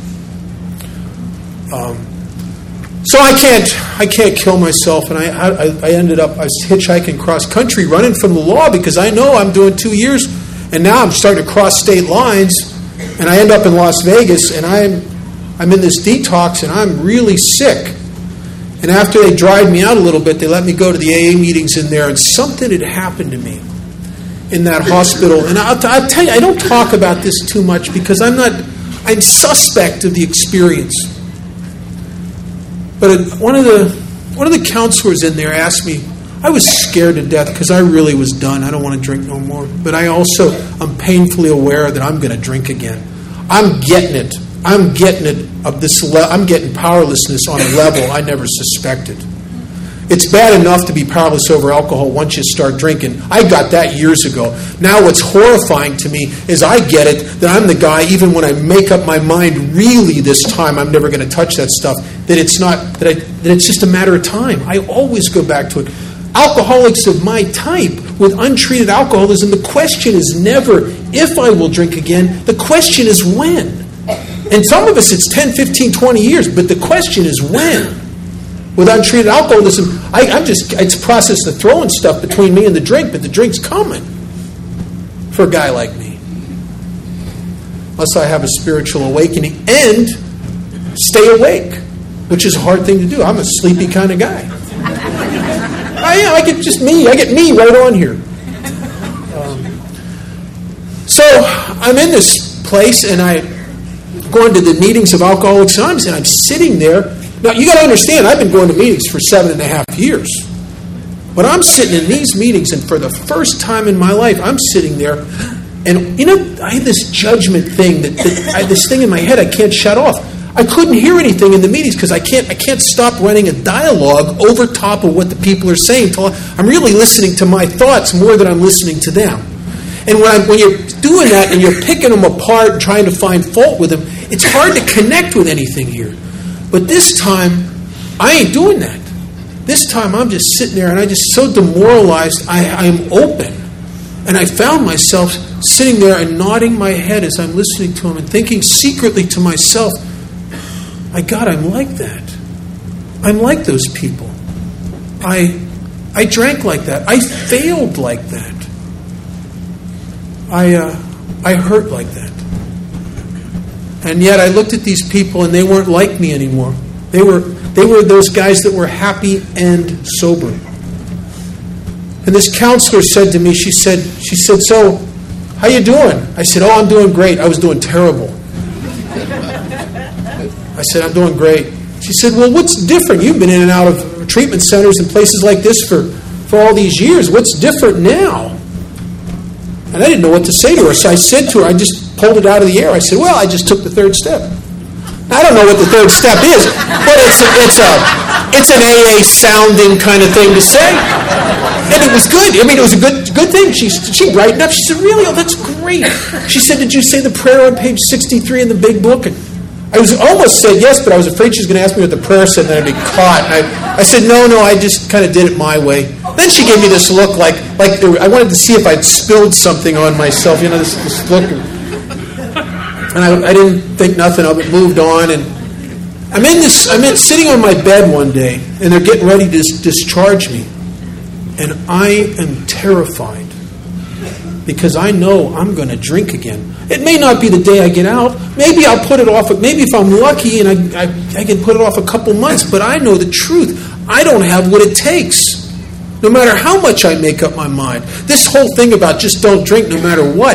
Um, so I can't I can't kill myself, and I, I I ended up I was hitchhiking cross country, running from the law because I know I'm doing two years, and now I'm starting to cross state lines, and I end up in Las Vegas, and I'm I'm in this detox, and I'm really sick. And after they dried me out a little bit, they let me go to the A A meetings in there, and something had happened to me in that hospital. And I'll, I'll tell you, I don't talk about this too much because I'm not, I'm suspect of the experience. But one of the one of the counselors in there asked me, I was scared to death because I really was done. I don't want to drink no more. But I also am painfully aware that I'm going to drink again. I'm getting it. I'm getting it of this. Le- I'm getting powerlessness on a level I never suspected. It's bad enough to be powerless over alcohol once you start drinking. I got that years ago. Now what's horrifying to me is I get it that I'm the guy, even when I make up my mind really this time I'm never going to touch that stuff, that it's not, that, I, that it's just a matter of time. I always go back to it. Alcoholics of my type with untreated alcoholism, the question is never if I will drink again. The question is when. And some of us it's ten, fifteen, twenty years, but the question is when. With untreated alcoholism, I, I'm just, it's a process of throwing stuff between me and the drink, but the drink's coming for a guy like me. Unless I have a spiritual awakening and stay awake, which is a hard thing to do. I'm a sleepy kind of guy. I, I get just me. I get me right on here. Um, so I'm in this place, and I'm going to the meetings of Alcoholics Anonymous, and I'm sitting there. Now, you got to understand, I've been going to meetings for seven and a half years. But I'm sitting in these meetings, and for the first time in my life, I'm sitting there, and, you know, I had this judgment thing, that, that I had this thing in my head I can't shut off. I couldn't hear anything in the meetings because I can't I can't stop running a dialogue over top of what the people are saying. I'm really listening to my thoughts more than I'm listening to them. And when, I'm, when you're doing that and you're picking them apart and trying to find fault with them, it's hard to connect with anything here. But this time, I ain't doing that. This time, I'm just sitting there, and I'm just so demoralized, I, I'm open. And I found myself sitting there and nodding my head as I'm listening to him and thinking secretly to myself, my God, I'm like that. I'm like those people. I, I drank like that. I failed like that. I, uh, I hurt like that. And yet I looked at these people and they weren't like me anymore. They were they were those guys that were happy and sober. And this counselor said to me, she said, she said, so, how you doing? I said, oh, I'm doing great. I was doing terrible. I said, I'm doing great. She said, well, what's different? You've been in and out of treatment centers and places like this for, for all these years. What's different now? And I didn't know what to say to her. So I said to her, I just pulled it out of the air. I said, well, I just took the third step. I don't know what the third step is, but it's a, it's a it's an A A sounding kind of thing to say. And it was good. I mean, it was a good good thing. She she brightened up. She said, "Really? Oh, that's great." She said, "Did you say the prayer on page sixty-three in the big book?" And I was almost said yes, but I was afraid she was going to ask me what the prayer said, and then I'd be caught. And I, I said, "No, no, I just kind of did it my way." Then she gave me this look like like there, I wanted to see if I'd spilled something on myself. You know, this, this look. And I, I didn't think nothing of it. Moved on, and I'm in this. I'm in, sitting on my bed one day, and they're getting ready to dis- discharge me, and I am terrified because I know I'm going to drink again. It may not be the day I get out. Maybe I'll put it off. Maybe if I'm lucky, and I, I, I can put it off a couple months. But I know the truth. I don't have what it takes. No matter how much I make up my mind. This whole thing about just don't drink no matter what.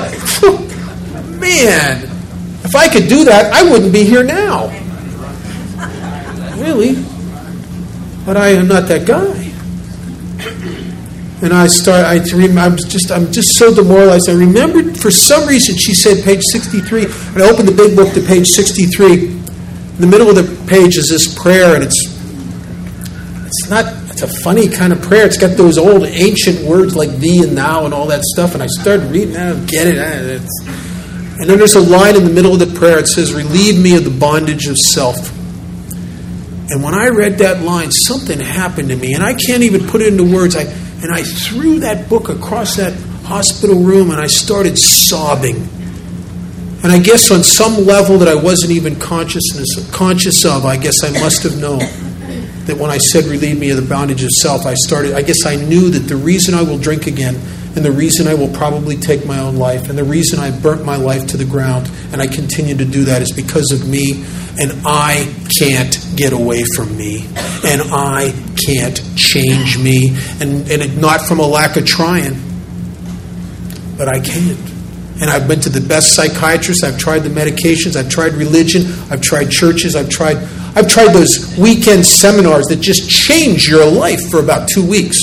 Man. If I could do that, I wouldn't be here now. Really. But I am not that guy. And I start, I, I'm just I'm just so demoralized. I remembered, for some reason, she said page sixty-three, and I opened the big book to page sixty-three. In the middle of the page is this prayer, and it's it's not, it's a funny kind of prayer. It's got those old ancient words like thee and thou and all that stuff, and I started reading, I don't get it. It's, And then there's a line in the middle of the prayer. It says, "Relieve me of the bondage of self." And when I read that line, something happened to me. And I can't even put it into words. I And I threw that book across that hospital room and I started sobbing. And I guess on some level that I wasn't even consciousness, conscious of, I guess I must have known that when I said, "Relieve me of the bondage of self," I started, I guess I knew that the reason I will drink again, and the reason I will probably take my own life, and the reason I burnt my life to the ground, and I continue to do that, is because of me, and I can't get away from me, and I can't change me, and, and it, not from a lack of trying, but I can't. And I've been to the best psychiatrists, I've tried the medications, I've tried religion, I've tried churches, I've tried I've tried those weekend seminars that just change your life for about two weeks.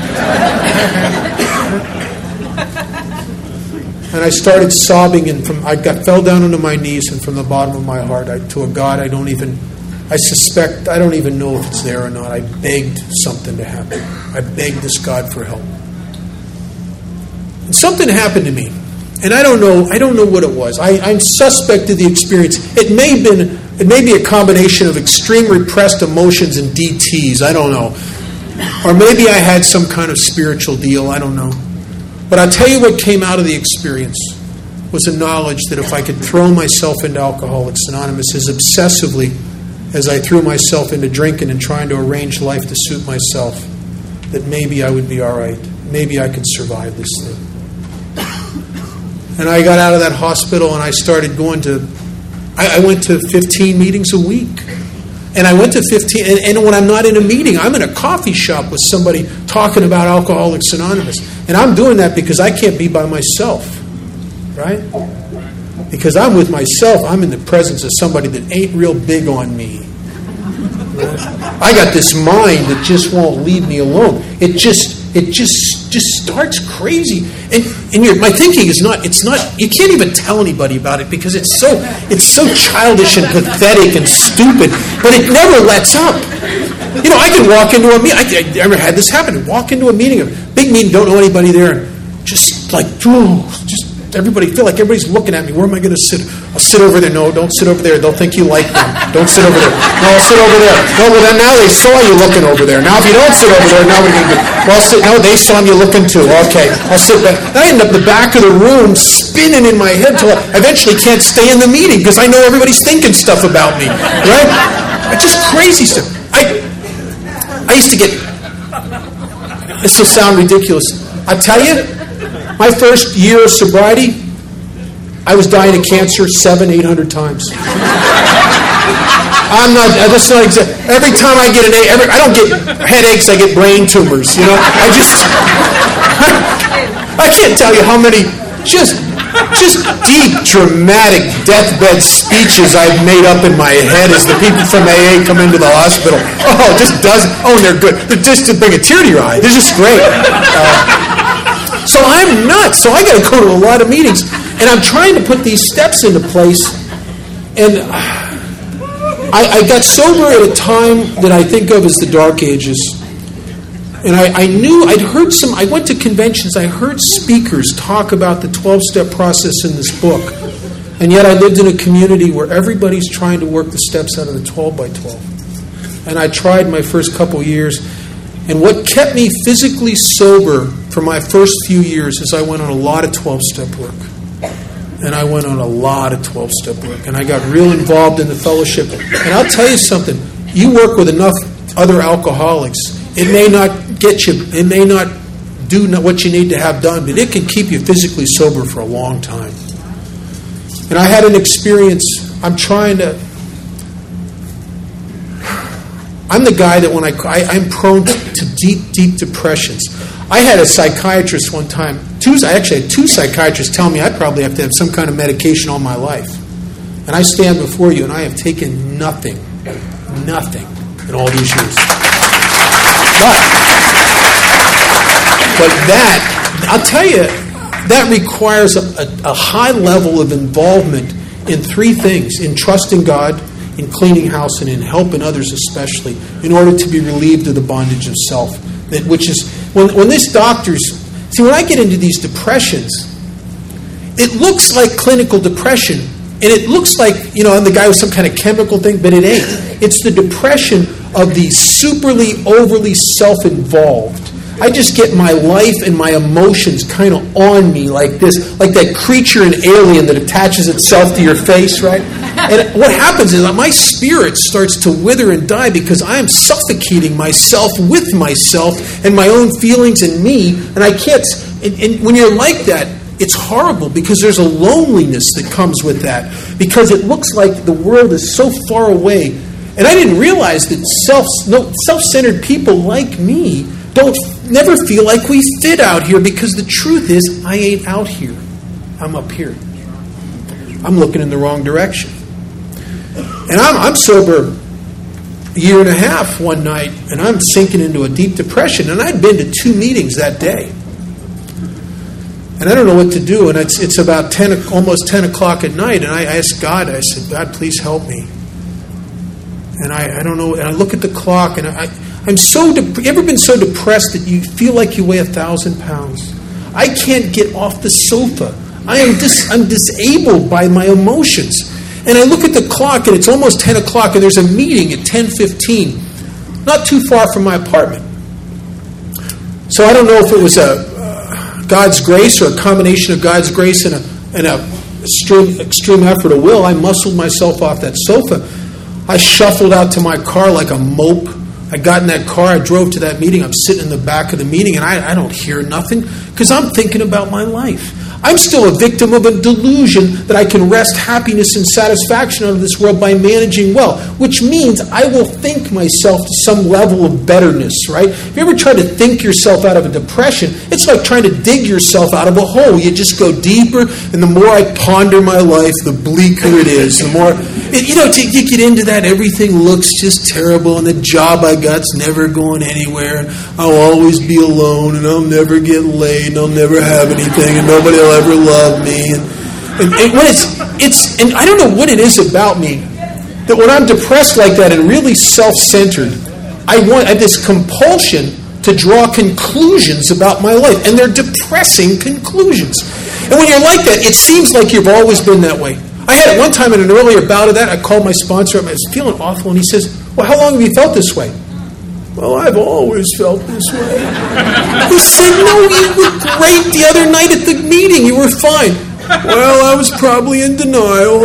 And I started sobbing, and from I got fell down onto my knees, and from the bottom of my heart, I, to a God I don't even, I suspect, I don't even know if it's there or not. I begged something to happen. I begged this God for help. And something happened to me, and I don't know, I don't know what it was. I, I'm suspect of the experience. It may have been, it may be a combination of extreme repressed emotions and D Ts. I don't know, or maybe I had some kind of spiritual deal. I don't know. But I'll tell you what came out of the experience was a knowledge that if I could throw myself into Alcoholics Anonymous as obsessively as I threw myself into drinking and trying to arrange life to suit myself, that maybe I would be all right. Maybe I could survive this thing. And I got out of that hospital and I started going to, I, I went to fifteen meetings a week. And I went to fifteen, and, and when I'm not in a meeting, I'm in a coffee shop with somebody talking about Alcoholics Anonymous. And I'm doing that because I can't be by myself, right? Because I'm with myself, I'm in the presence of somebody that ain't real big on me. I got this mind that just won't leave me alone. It just, it just, just starts crazy. And and your, my thinking is not, it's not, you can't even tell anybody about it because it's so, it's so childish and pathetic and stupid, but it never lets up. You know, I can walk into a meeting, I, I ever had this happen, walk into a meeting, a big meeting, don't know anybody there, and just like, oh, just everybody, feel like everybody's looking at me. Where am I going to sit? I'll sit over there. No, don't sit over there. They'll think you like them. Don't sit over there. No, I'll sit over there. No, well, then now they saw you looking over there. Now, if you don't sit over there, now we're going to do. Well, I'll sit. No, they saw you looking too. Okay, I'll sit back. I end up in the back of the room spinning in my head till I eventually can't stay in the meeting because I know everybody's thinking stuff about me. Right? It's just crazy stuff. I, I used to get. This will sound ridiculous. I tell you. My first year of sobriety, I was dying of cancer seven, eight hundred times. I'm not. That's not exact. Every time I get an, every, I don't get headaches. I get brain tumors. You know, I just, I can't tell you how many just, just deep, dramatic deathbed speeches I've made up in my head as the people from A A come into the hospital. Oh, just does. Oh, and they're good. They're just to bring a tear to your eye. They're just great. Uh, So I'm nuts. So I got to go to a lot of meetings. And I'm trying to put these steps into place. And uh, I, I got sober at a time that I think of as the Dark Ages. And I, I knew, I'd heard some, I went to conventions, I heard speakers talk about the twelve-step process in this book. And yet I lived in a community where everybody's trying to work the steps out of the twelve by twelve. And I tried my first couple years. And what kept me physically sober for my first few years is I went on a lot of twelve-step work. And I went on a lot of twelve-step work. And I got real involved in the fellowship. And I'll tell you something. You work with enough other alcoholics. It may not get you, it may not do what you need to have done, but it can keep you physically sober for a long time. And I had an experience. I'm trying to... I'm the guy that when I, I I'm prone to deep, deep depressions. I had a psychiatrist one time. Two, I actually had two psychiatrists tell me I probably have to have some kind of medication all my life. And I stand before you, and I have taken nothing, nothing in all these years. But, but that, I'll tell you, that requires a, a, a high level of involvement in three things: in trusting God, in cleaning house, and in helping others especially, in order to be relieved of the bondage of self. That, which is, when, when this doctor's, see, when I get into these depressions, it looks like clinical depression, and it looks like, you know, I'm the guy with some kind of chemical thing, but it ain't. It's the depression of the superly, overly self-involved. I just get my life and my emotions kind of on me like this, like that creature in Alien that attaches itself to your face, right? And what happens is that my spirit starts to wither and die because I am suffocating myself with myself and my own feelings and me, and I can't. And, and when you're like that, it's horrible because there's a loneliness that comes with that, because it looks like the world is so far away. And I didn't realize that self, no, self-centered people like me don't never feel like we fit out here, because the truth is I ain't out here. I'm up here. I'm looking in the wrong direction. And I'm, I'm sober a year and a half one night, and I'm sinking into a deep depression. And I'd been to two meetings that day. And I don't know what to do. And it's it's about ten, almost ten o'clock at night. And I asked God, I said, God, please help me. And I, I don't know. And I look at the clock, and I, I'm so, de- you ever been so depressed that you feel like you weigh a thousand pounds? I can't get off the sofa. I am dis- I'm disabled by my emotions. And I look at the clock, and it's almost ten o'clock, and there's a meeting at ten fifteen, not too far from my apartment. So I don't know if it was a uh, God's grace or a combination of God's grace and a, and a extreme, extreme effort of will. I muscled myself off that sofa. I shuffled out to my car like a mope. I got in that car, I drove to that meeting. I'm sitting in the back of the meeting, and I, I don't hear nothing because I'm thinking about my life. I'm still a victim of a delusion that I can wrest happiness and satisfaction out of this world by managing well, which means I will think myself to some level of betterness, right? If you ever try to think yourself out of a depression, it's like trying to dig yourself out of a hole. You just go deeper, and the more I ponder my life, the bleaker it is. The more, you know, to, you get into that, everything looks just terrible, and the job I got's never going anywhere, and I'll always be alone, and I'll never get laid, and I'll never have anything, and nobody will ever love me. And, and, and when it's, it's, and I don't know what it is about me, that when I'm depressed like that and really self-centered, I want I have this compulsion to draw conclusions about my life, and they're depressing conclusions. And when you're like that, it seems like you've always been that way. I had it one time in an earlier bout of that. I called my sponsor up. I was feeling awful, and he says, well, how long have you felt this way? Well, I've always felt this way. He said, no, you were great the other night at the meeting. You were fine. Well, I was probably in denial.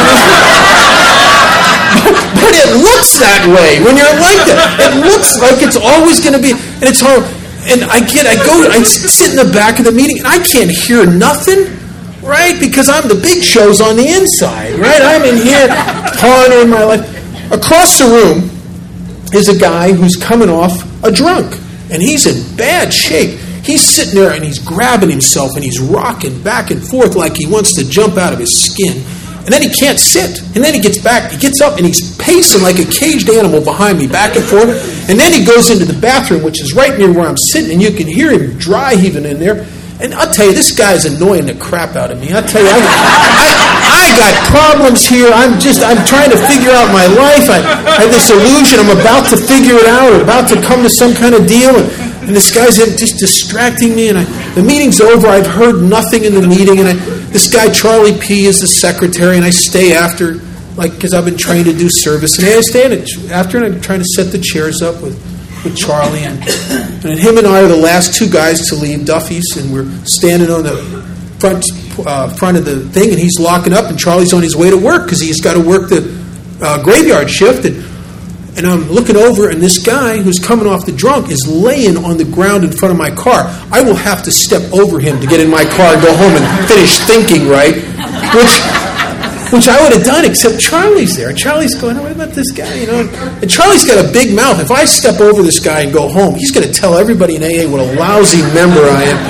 But it looks that way when you're like that. It looks like it's always going to be, and it's hard. And I get, I go, I sit in the back of the meeting, and I can't hear nothing, right? Because I'm the big show's on the inside, right? I'm in here pondering my life. Across the room is a guy who's coming off a drunk, and he's in bad shape. He's sitting there, and he's grabbing himself, and he's rocking back and forth like he wants to jump out of his skin. And then he can't sit. And then he gets back, he gets up, and he's pacing like a caged animal behind me, back and forth. And then he goes into the bathroom, which is right near where I'm sitting, and you can hear him dry heaving in there. And I'll tell you, this guy's annoying the crap out of me. I'll tell you, I, I, I got problems here. I'm just, I'm trying to figure out my life. I, I have this illusion I'm about to figure it out, or about to come to some kind of deal. And, and this guy's just distracting me. And I, the meeting's over. I've heard nothing in the meeting. And I, this guy, Charlie P., is the secretary. And I stay after, like, because I've been trained to do service. And I stay after, and I'm trying to set the chairs up with with Charlie, and, and him and I are the last two guys to leave Duffy's, and we're standing on the front uh, front of the thing, and he's locking up, and Charlie's on his way to work because he's got to work the uh, graveyard shift, and, and I'm looking over, and this guy who's coming off the drunk is laying on the ground in front of my car. I will have to step over him to get in my car and go home and finish thinking, right? Which... Which I would have done, except Charlie's there. Charlie's going, oh, what about this guy? You know, and Charlie's got a big mouth. If I step over this guy and go home, he's going to tell everybody in A A what a lousy member I am.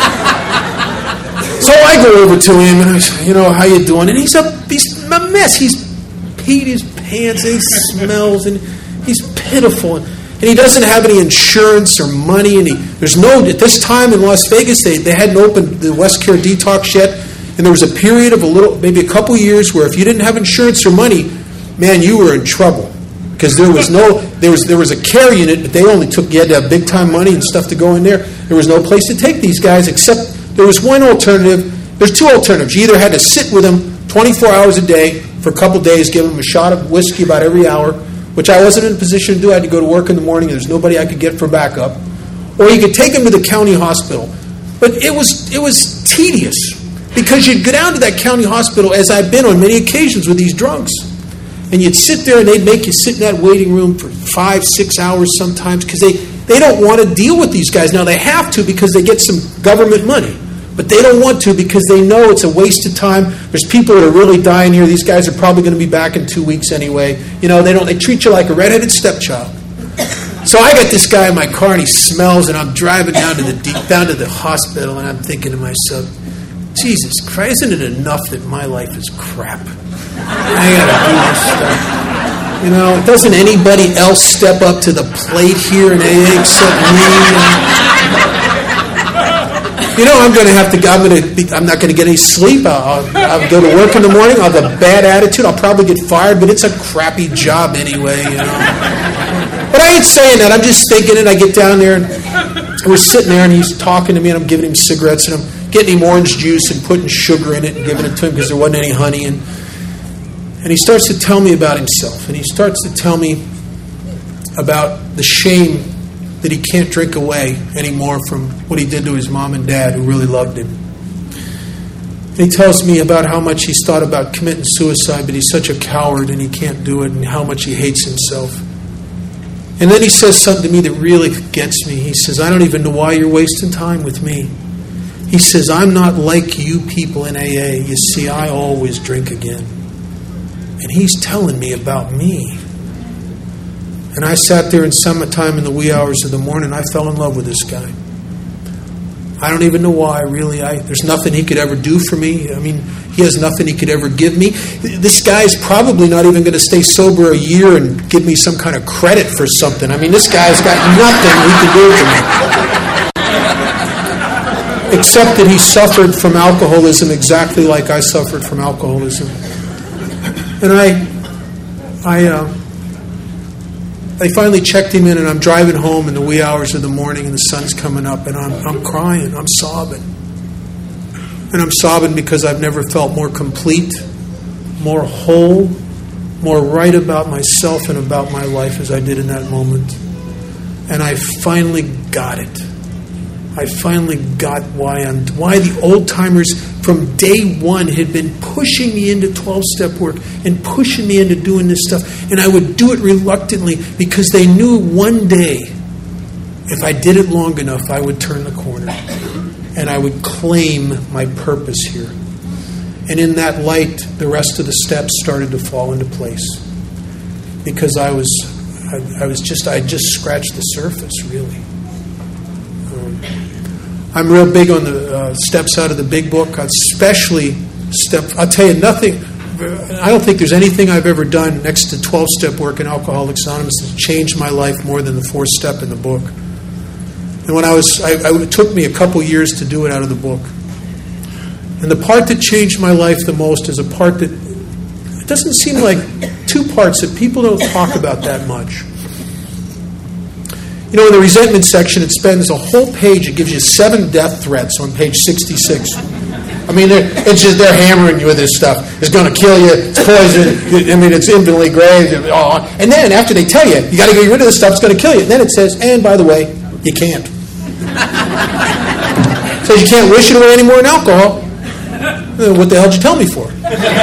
So I go over to him and I say, you know, how you doing? And he's a he's a mess. He's peed his pants and he smells and he's pitiful. And he doesn't have any insurance or money. And he, there's no, at this time in Las Vegas, they, they hadn't opened the WestCare Detox yet. And there was a period of a little, maybe a couple years where if you didn't have insurance or money, man, you were in trouble. Because there was no, there was there was a care unit, but they only took, you had to have big time money and stuff to go in there. There was no place to take these guys except there was one alternative. There's two alternatives. You either had to sit with them twenty-four hours a day for a couple days, give them a shot of whiskey about every hour, which I wasn't in a position to do. I had to go to work in the morning. There's nobody I could get for backup. Or you could take them to the county hospital. But it was it was tedious. Because you'd go down to that county hospital, as I've been on many occasions with these drunks, and you'd sit there and they'd make you sit in that waiting room for five, six hours sometimes because they, they don't want to deal with these guys. Now, they have to because they get some government money, but they don't want to because they know it's a waste of time. There's people that are really dying here. These guys are probably going to be back in two weeks anyway. You know, they don't. They treat you like a redheaded stepchild. So I got this guy in my car and he smells, and I'm driving down to the down to the hospital, and I'm thinking to myself, Jesus Christ, isn't it enough that my life is crap? I gotta do this stuff. You know, doesn't anybody else step up to the plate here in A A except me? You know, I'm gonna have to. I'm gonna. Be, I'm not gonna get any sleep. I'll, I'll go to work in the morning. I'll have a bad attitude. I'll probably get fired, but it's a crappy job anyway. You know. But I ain't saying that. I'm just thinking it. I get down there and we're sitting there, and he's talking to me, and I'm giving him cigarettes, and I'm getting him orange juice and putting sugar in it and giving it to him because there wasn't any honey. And and he starts to tell me about himself. And he starts to tell me about the shame that he can't drink away anymore from what he did to his mom and dad who really loved him. And he tells me about how much he's thought about committing suicide, but he's such a coward and he can't do it, and how much he hates himself. And then he says something to me that really gets me. He says, I don't even know why you're wasting time with me. He says, I'm not like you people in A A. You see, I always drink again. And he's telling me about me. And I sat there in summertime in the wee hours of the morning. I fell in love with this guy. I don't even know why, really. I, there's nothing he could ever do for me. I mean, he has nothing he could ever give me. This guy's probably not even going to stay sober a year and give me some kind of credit for something. I mean, this guy's got nothing he can do for me. Except that he suffered from alcoholism exactly like I suffered from alcoholism. And I, I, uh, I finally checked him in, and I'm driving home in the wee hours of the morning, and the sun's coming up, and I'm, I'm crying, I'm sobbing. And I'm sobbing because I've never felt more complete, more whole, more right about myself and about my life as I did in that moment. And I finally got it. I finally got why I'm why the old timers from day one had been pushing me into twelve-step work and pushing me into doing this stuff, and I would do it reluctantly because they knew one day if I did it long enough I would turn the corner and I would claim my purpose here. And in that light, the rest of the steps started to fall into place because I was I, I was just I just scratched the surface, really. I'm real big on the uh, steps out of the big book, especially step. I'll tell you, nothing. I don't think there's anything I've ever done next to twelve-step work in Alcoholics Anonymous that's changed my life more than the fourth step in the book. And when I was, I, I, it took me a couple years to do it out of the book. And the part that changed my life the most is a part that, it doesn't seem like two parts that people don't talk about that much. You know, in the resentment section, it spends a whole page, it gives you seven death threats on page sixty-six. I mean, it's just, they're hammering you with this stuff. It's going to kill you, it's poison, I mean, it's infinitely grave. And then after they tell you, you got to get rid of this stuff, it's going to kill you. And then it says, and by the way, you can't. It says you can't wish it away anymore in alcohol. What the hell did you tell me for?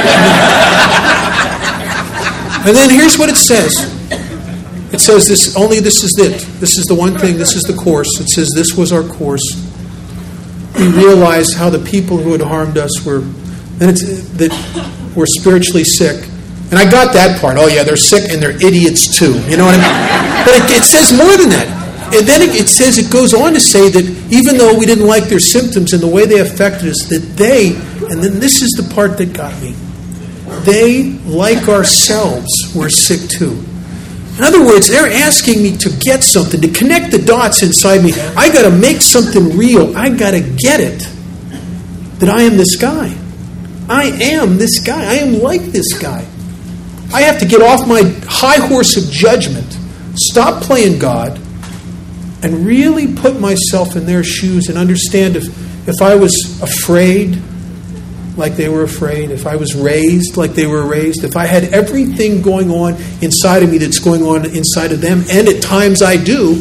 And then here's what it says. It says this, only this is it. This is the one thing, this is the course. It says this was our course. We realized how the people who had harmed us were, and it's, that were spiritually sick. And I got that part. Oh yeah, they're sick and they're idiots too. You know what I mean? But it, it says more than that. And then it, it says, it goes on to say that even though we didn't like their symptoms and the way they affected us, that they, and then this is the part that got me, they, like ourselves, were sick too. In other words, they're asking me to get something, to connect the dots inside me. I got to make something real. I got to get it. That I am this guy. I am this guy. I am like this guy. I have to get off my high horse of judgment, stop playing God, and really put myself in their shoes and understand if, if I was afraid like they were afraid, if I was raised like they were raised, if I had everything going on inside of me that's going on inside of them, and at times I do,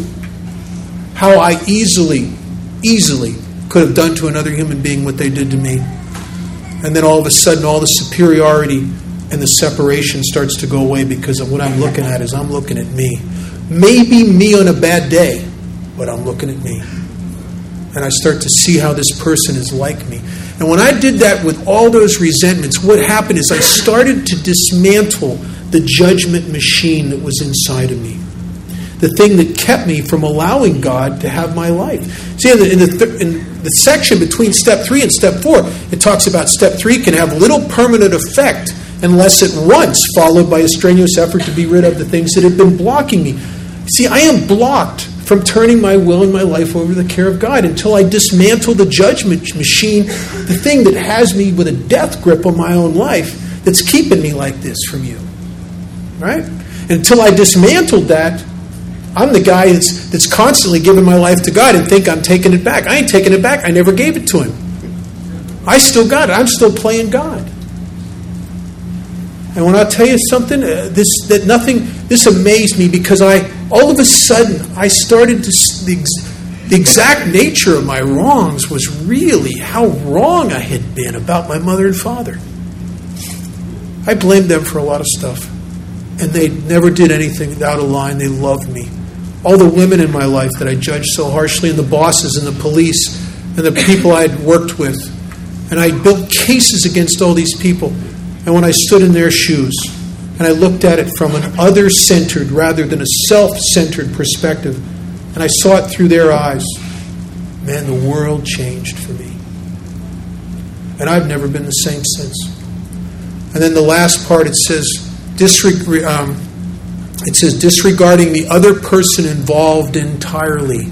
how I easily, easily could have done to another human being what they did to me. And then all of a sudden all the superiority and the separation starts to go away because of what I'm looking at is I'm looking at me. Maybe me on a bad day, but I'm looking at me. And I start to see how this person is like me. And when I did that with all those resentments, what happened is I started to dismantle the judgment machine that was inside of me. The thing that kept me from allowing God to have my life. See, in the, in the, th- in the section between step three and step four, it talks about step three can have little permanent effect unless at once followed by a strenuous effort to be rid of the things that have been blocking me. See, I am blocked from turning my will and my life over to the care of God until I dismantle the judgment machine, the thing that has me with a death grip on my own life that's keeping me like this from you. Right? And until I dismantled that, I'm the guy that's, that's constantly giving my life to God and think I'm taking it back. I ain't taking it back. I never gave it to Him. I still got it. I'm still playing God. And when I tell you something, uh, this that nothing, this amazed me because I, all of a sudden, I started to, the, the exact nature of my wrongs was really how wrong I had been about my mother and father. I blamed them for a lot of stuff. And they never did anything out of line. They loved me. All the women in my life that I judged so harshly, and the bosses and the police and the people I had worked with. And I built cases against all these people. And when I stood in their shoes and I looked at it from an other-centered rather than a self-centered perspective, and I saw it through their eyes, man, the world changed for me. And I've never been the same since. And then the last part, it says, disreg- um, it says disregarding the other person involved entirely.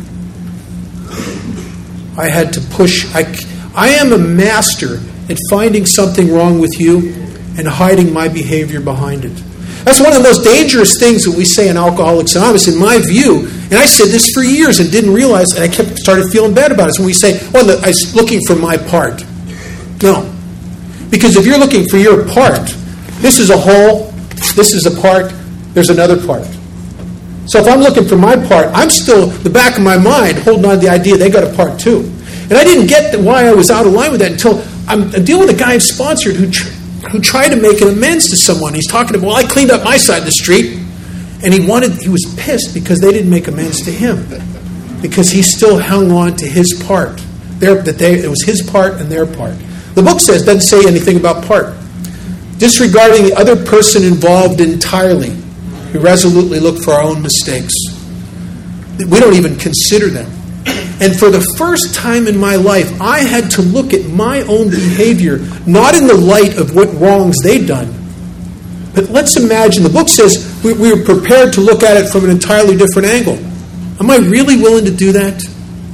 I had to push. I, I am a master at finding something wrong with you and hiding my behavior behind it. That's one of the most dangerous things that we say in Alcoholics Anonymous, in my view. And I said this for years and didn't realize, and I kept started feeling bad about it. So when we say, well, I was looking for my part. No. Because if you're looking for your part, this is a whole, this is a part, there's another part. So if I'm looking for my part, I'm still, the back of my mind, holding on to the idea they got a part too. And I didn't get why I was out of line with that until I'm dealing with a guy I've sponsored who tr- who tried to make an amends to someone. He's talking about, well, I cleaned up my side of the street. And he wanted, he was pissed because they didn't make amends to him. Because he still hung on to his part. Their, that they, it was his part and their part. The book says, doesn't say anything about part. Disregarding the other person involved entirely. We resolutely look for our own mistakes. We don't even consider them. And for the first time in my life, I had to look at my own behavior, not in the light of what wrongs they'd done. But let's imagine, the book says we, we were prepared to look at it from an entirely different angle. Am I really willing to do that?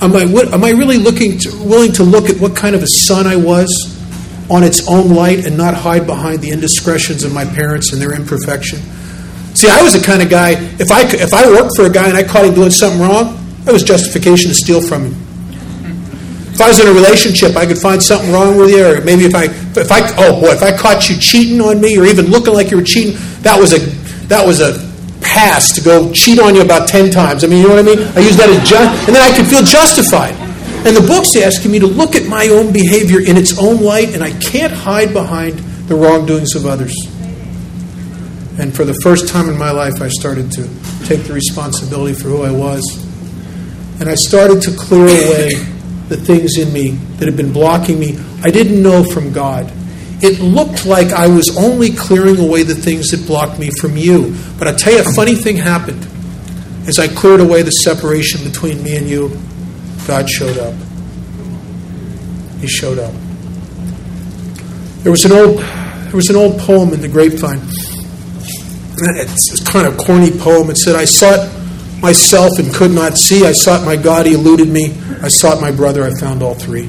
Am I, what, am I really looking to, willing to look at what kind of a son I was on its own light and not hide behind the indiscretions of my parents and their imperfection? See, I was the kind of guy, if I, if I worked for a guy and I caught him doing something wrong, that was justification to steal from him. If I was in a relationship, I could find something wrong with you, or maybe if I, if I, oh boy, if I caught you cheating on me, or even looking like you were cheating, that was a, that was a pass to go cheat on you about ten times. I mean, you know what I mean? I use that as just, and then I could feel justified. And the book's asking me to look at my own behavior in its own light, and I can't hide behind the wrongdoings of others. And for the first time in my life, I started to take the responsibility for who I was. And I started to clear away the things in me that had been blocking me. I didn't know from God. It looked like I was only clearing away the things that blocked me from you. But I'll tell you, a funny thing happened. As I cleared away the separation between me and you, God showed up. He showed up. There was an old, there was an old poem in the Grapevine. It's a kind of corny poem. It said, I sought myself and could not see. I sought my God, he eluded me. I sought my brother, I found all three.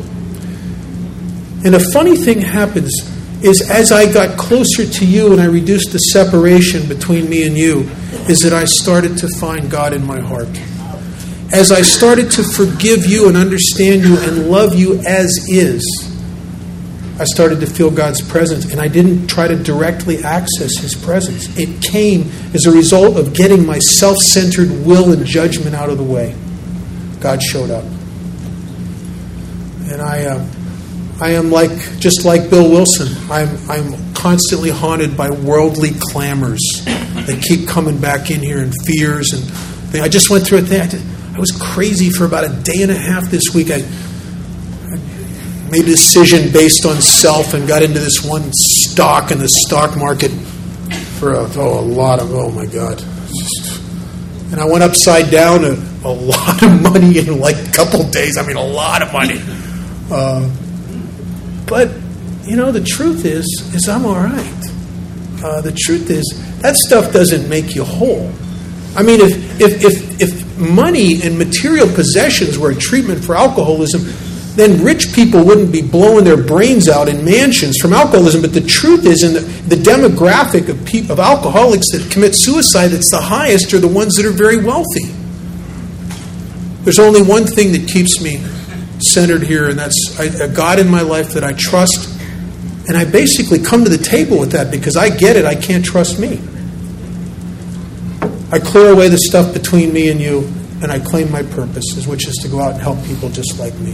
And a funny thing happens is as I got closer to you and I reduced the separation between me and you, is that I started to find God in my heart. As I started to forgive you and understand you and love you as is, I started to feel God's presence, and I didn't try to directly access his presence. It came as a result of getting my self-centered will and judgment out of the way. God showed up. And I uh, I am like, just like Bill Wilson, I'm, I'm constantly haunted by worldly clamors that keep coming back in here, and fears. And I just went through a thing. I, did, I was crazy for about a day and a half this week. I made a decision based on self and got into this one stock in the stock market for a, oh, a lot of, oh my God. And I went upside down a, a lot of money in like a couple of days. I mean, a lot of money. Uh, but, you know, the truth is, is I'm all right. Uh, the truth is, that stuff doesn't make you whole. I mean, if, if, if, if money and material possessions were a treatment for alcoholism, then rich people wouldn't be blowing their brains out in mansions from alcoholism. But the truth is, in the, the demographic of, pe- of alcoholics that commit suicide that's the highest are the ones that are very wealthy. There's only one thing that keeps me centered here, and that's a God in my life that I trust. And I basically come to the table with that because I get it. I can't trust me. I clear away the stuff between me and you, and I claim my purpose, which is to go out and help people just like me.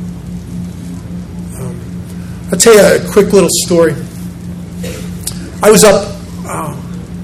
I'll tell you a quick little story. I was up. Uh,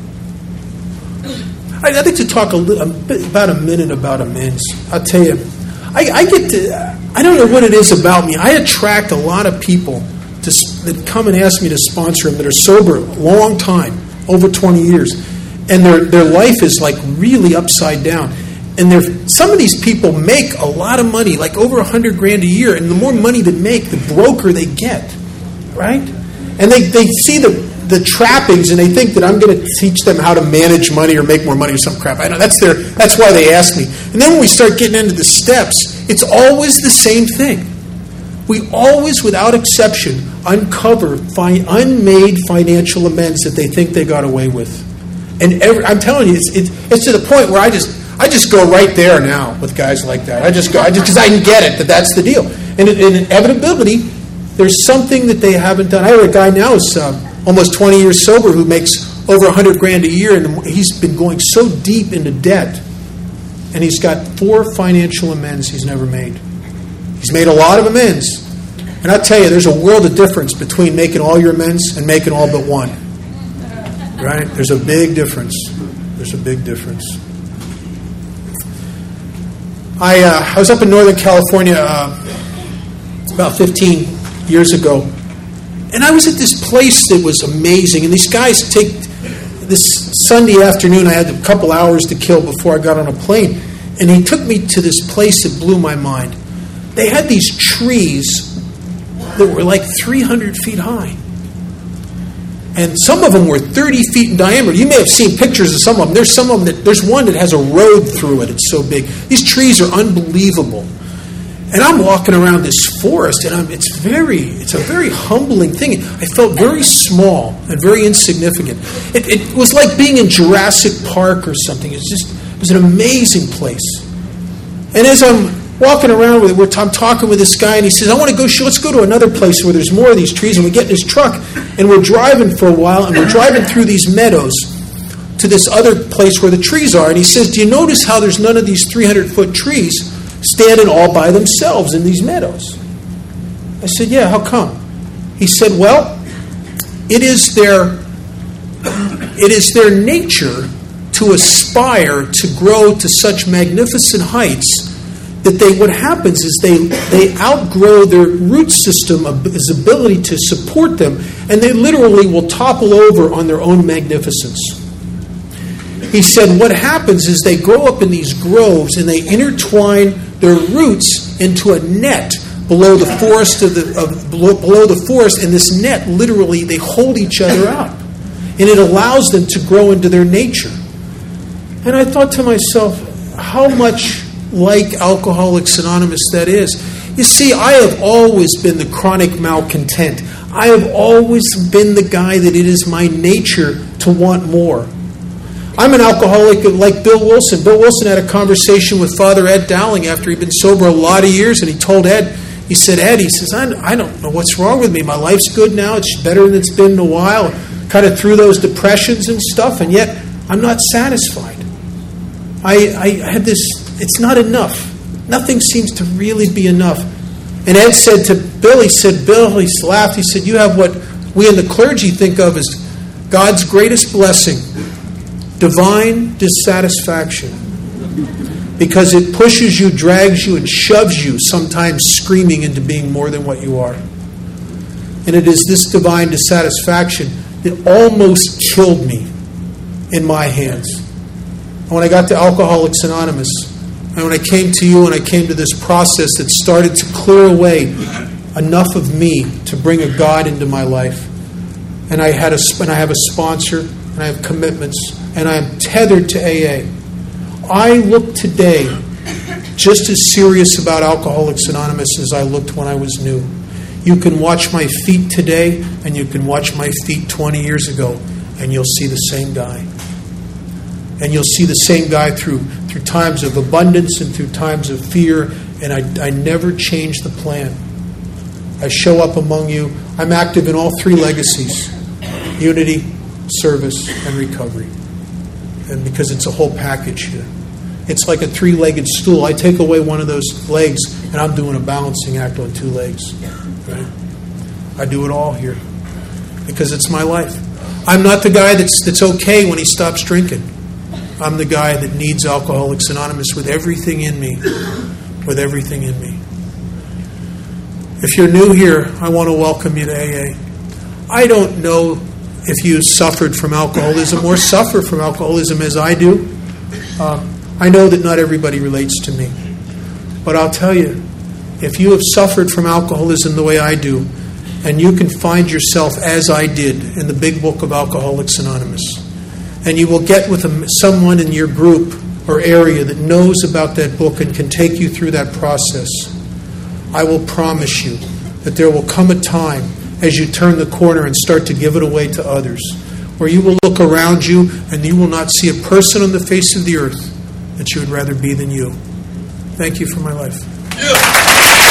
I'd like to talk a little, about a minute about amends. I'll tell you, I, I get to. I don't know what it is about me. I attract a lot of people to, that come and ask me to sponsor them that are sober a long time, over twenty years, and their their life is like really upside down. And some of these people make a lot of money, like over a hundred grand a year. And the more money they make, the broker they get, right? And they, they see the, the trappings, and they think that I'm going to teach them how to manage money or make more money or some crap. I know that's their. That's why they ask me. And then when we start getting into the steps, it's always the same thing. We always, without exception, uncover fi- unmade financial amends that they think they got away with. And every, I'm telling you, it's, it's it's to the point where I just. I just go right there now with guys like that. I just go, I just because I can get it that that's the deal. And in inevitability, there's something that they haven't done. I have a guy now who's uh, almost twenty years sober who makes over a hundred grand a year, and he's been going so deep into debt, and he's got four financial amends he's never made. He's made a lot of amends, and I'll tell you, there's a world of difference between making all your amends and making all but one. Right? There's a big difference. There's a big difference. I, uh, I was up in Northern California uh, about fifteen years ago, and I was at this place that was amazing. And these guys take this Sunday afternoon. I had a couple hours to kill before I got on a plane, and he took me to this place that blew my mind. They had these trees that were like three hundred feet high, And some of them were thirty feet in diameter. You may have seen pictures of some of them. There's some of them that, there's one that has a road through it. It's so big. These trees are unbelievable. And I'm walking around this forest, and I'm, it's very, it's a very humbling thing. I felt very small and very insignificant. It, it was like being in Jurassic Park or something. It's just, it was an amazing place. And as I'm walking around with it, I'm talking with this guy, and he says, I want to go, let's go to another place where there's more of these trees. And we get in his truck, and we're driving for a while, and we're driving through these meadows to this other place where the trees are. And he says, do you notice how there's none of these three hundred foot trees standing all by themselves in these meadows? I said, yeah, how come? He said, well, it is their, it is their nature to aspire to grow to such magnificent heights that they, what happens is they, they outgrow their root system, his ability to support them, and they literally will topple over on their own magnificence. He said what happens is they grow up in these groves and they intertwine their roots into a net below the forest of the of below, below the forest, and this net literally they hold each other up, and it allows them to grow into their nature. And I thought to myself, how much like Alcoholics Anonymous that is. You see, I have always been the chronic malcontent. I have always been the guy that it is my nature to want more. I'm an alcoholic like Bill Wilson. Bill Wilson had a conversation with Father Ed Dowling after he'd been sober a lot of years, and he told Ed, he said, Ed, he says, I, I don't know what's wrong with me. My life's good now. It's better than it's been in a while. Kind of through those depressions and stuff, and yet I'm not satisfied. I, I had this, it's not enough. Nothing seems to really be enough. And Ed said to Bill, he said, Bill, he laughed, he said, you have what we in the clergy think of as God's greatest blessing, divine dissatisfaction. Because it pushes you, drags you, and shoves you, sometimes screaming into being more than what you are. And it is this divine dissatisfaction that almost killed me in my hands. And when I got to Alcoholics Anonymous, and when I came to you and I came to this process that started to clear away enough of me to bring a God into my life, and I had a, and I have a sponsor, and I have commitments, and I am tethered to A A, I look today just as serious about Alcoholics Anonymous as I looked when I was new. You can watch my feet today, and you can watch my feet twenty years ago, and you'll see the same guy. And you'll see the same guy through through times of abundance and through times of fear, and I, I never change the plan. I show up among you. I'm active in all three legacies: unity, service, and recovery. And because it's a whole package here. It's like a three-legged stool. I take away one of those legs, and I'm doing a balancing act on two legs. Right? I do it all here because it's my life. I'm not the guy that's that's okay when he stops drinking. I'm the guy that needs Alcoholics Anonymous with everything in me, with everything in me. If you're new here, I want to welcome you to A A. I don't know if you suffered from alcoholism or suffer from alcoholism as I do. Uh, I know that not everybody relates to me. But I'll tell you, if you have suffered from alcoholism the way I do, and you can find yourself as I did in the big book of Alcoholics Anonymous, and you will get with a, someone in your group or area that knows about that book and can take you through that process, I will promise you that there will come a time as you turn the corner and start to give it away to others, where you will look around you and you will not see a person on the face of the earth that you would rather be than you. Thank you for my life. Yeah.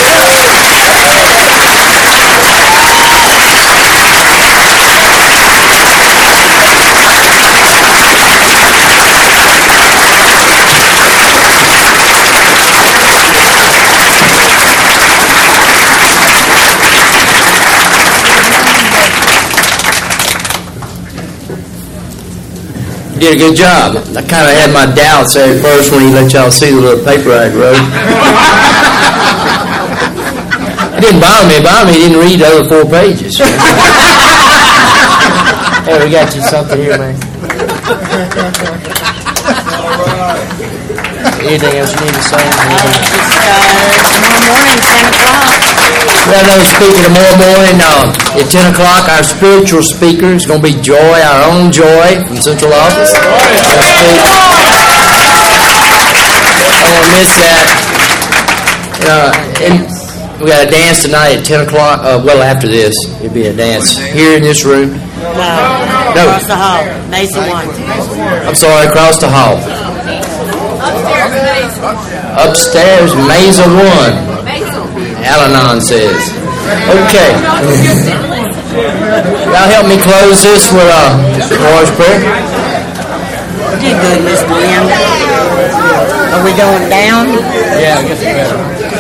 Did a good job. I kind of had my doubts there at first when he let y'all see the little paper I wrote. It didn't bother me. It bothered me. He didn't read the other four pages. Hey, we got you something here, man. Anything else you need to say? Uh, tomorrow morning, ten o'clock. We got another speaker tomorrow morning. Uh, at ten o'clock, our spiritual speaker is going to be Joy, our own Joy from Central Office. I don't want to miss that. Uh, and we got a dance tonight at ten o'clock. Uh, well, after this, it'll be a dance here in this room. No, No. across the hall, Mason one. I'm sorry, across the hall. Upstairs, Mesa one. Al-Anon says. Okay. Y'all help me close this with uh, Lord's Prayer. You did good, Miss Glenn. Are we going down? Yeah, I guess it's better.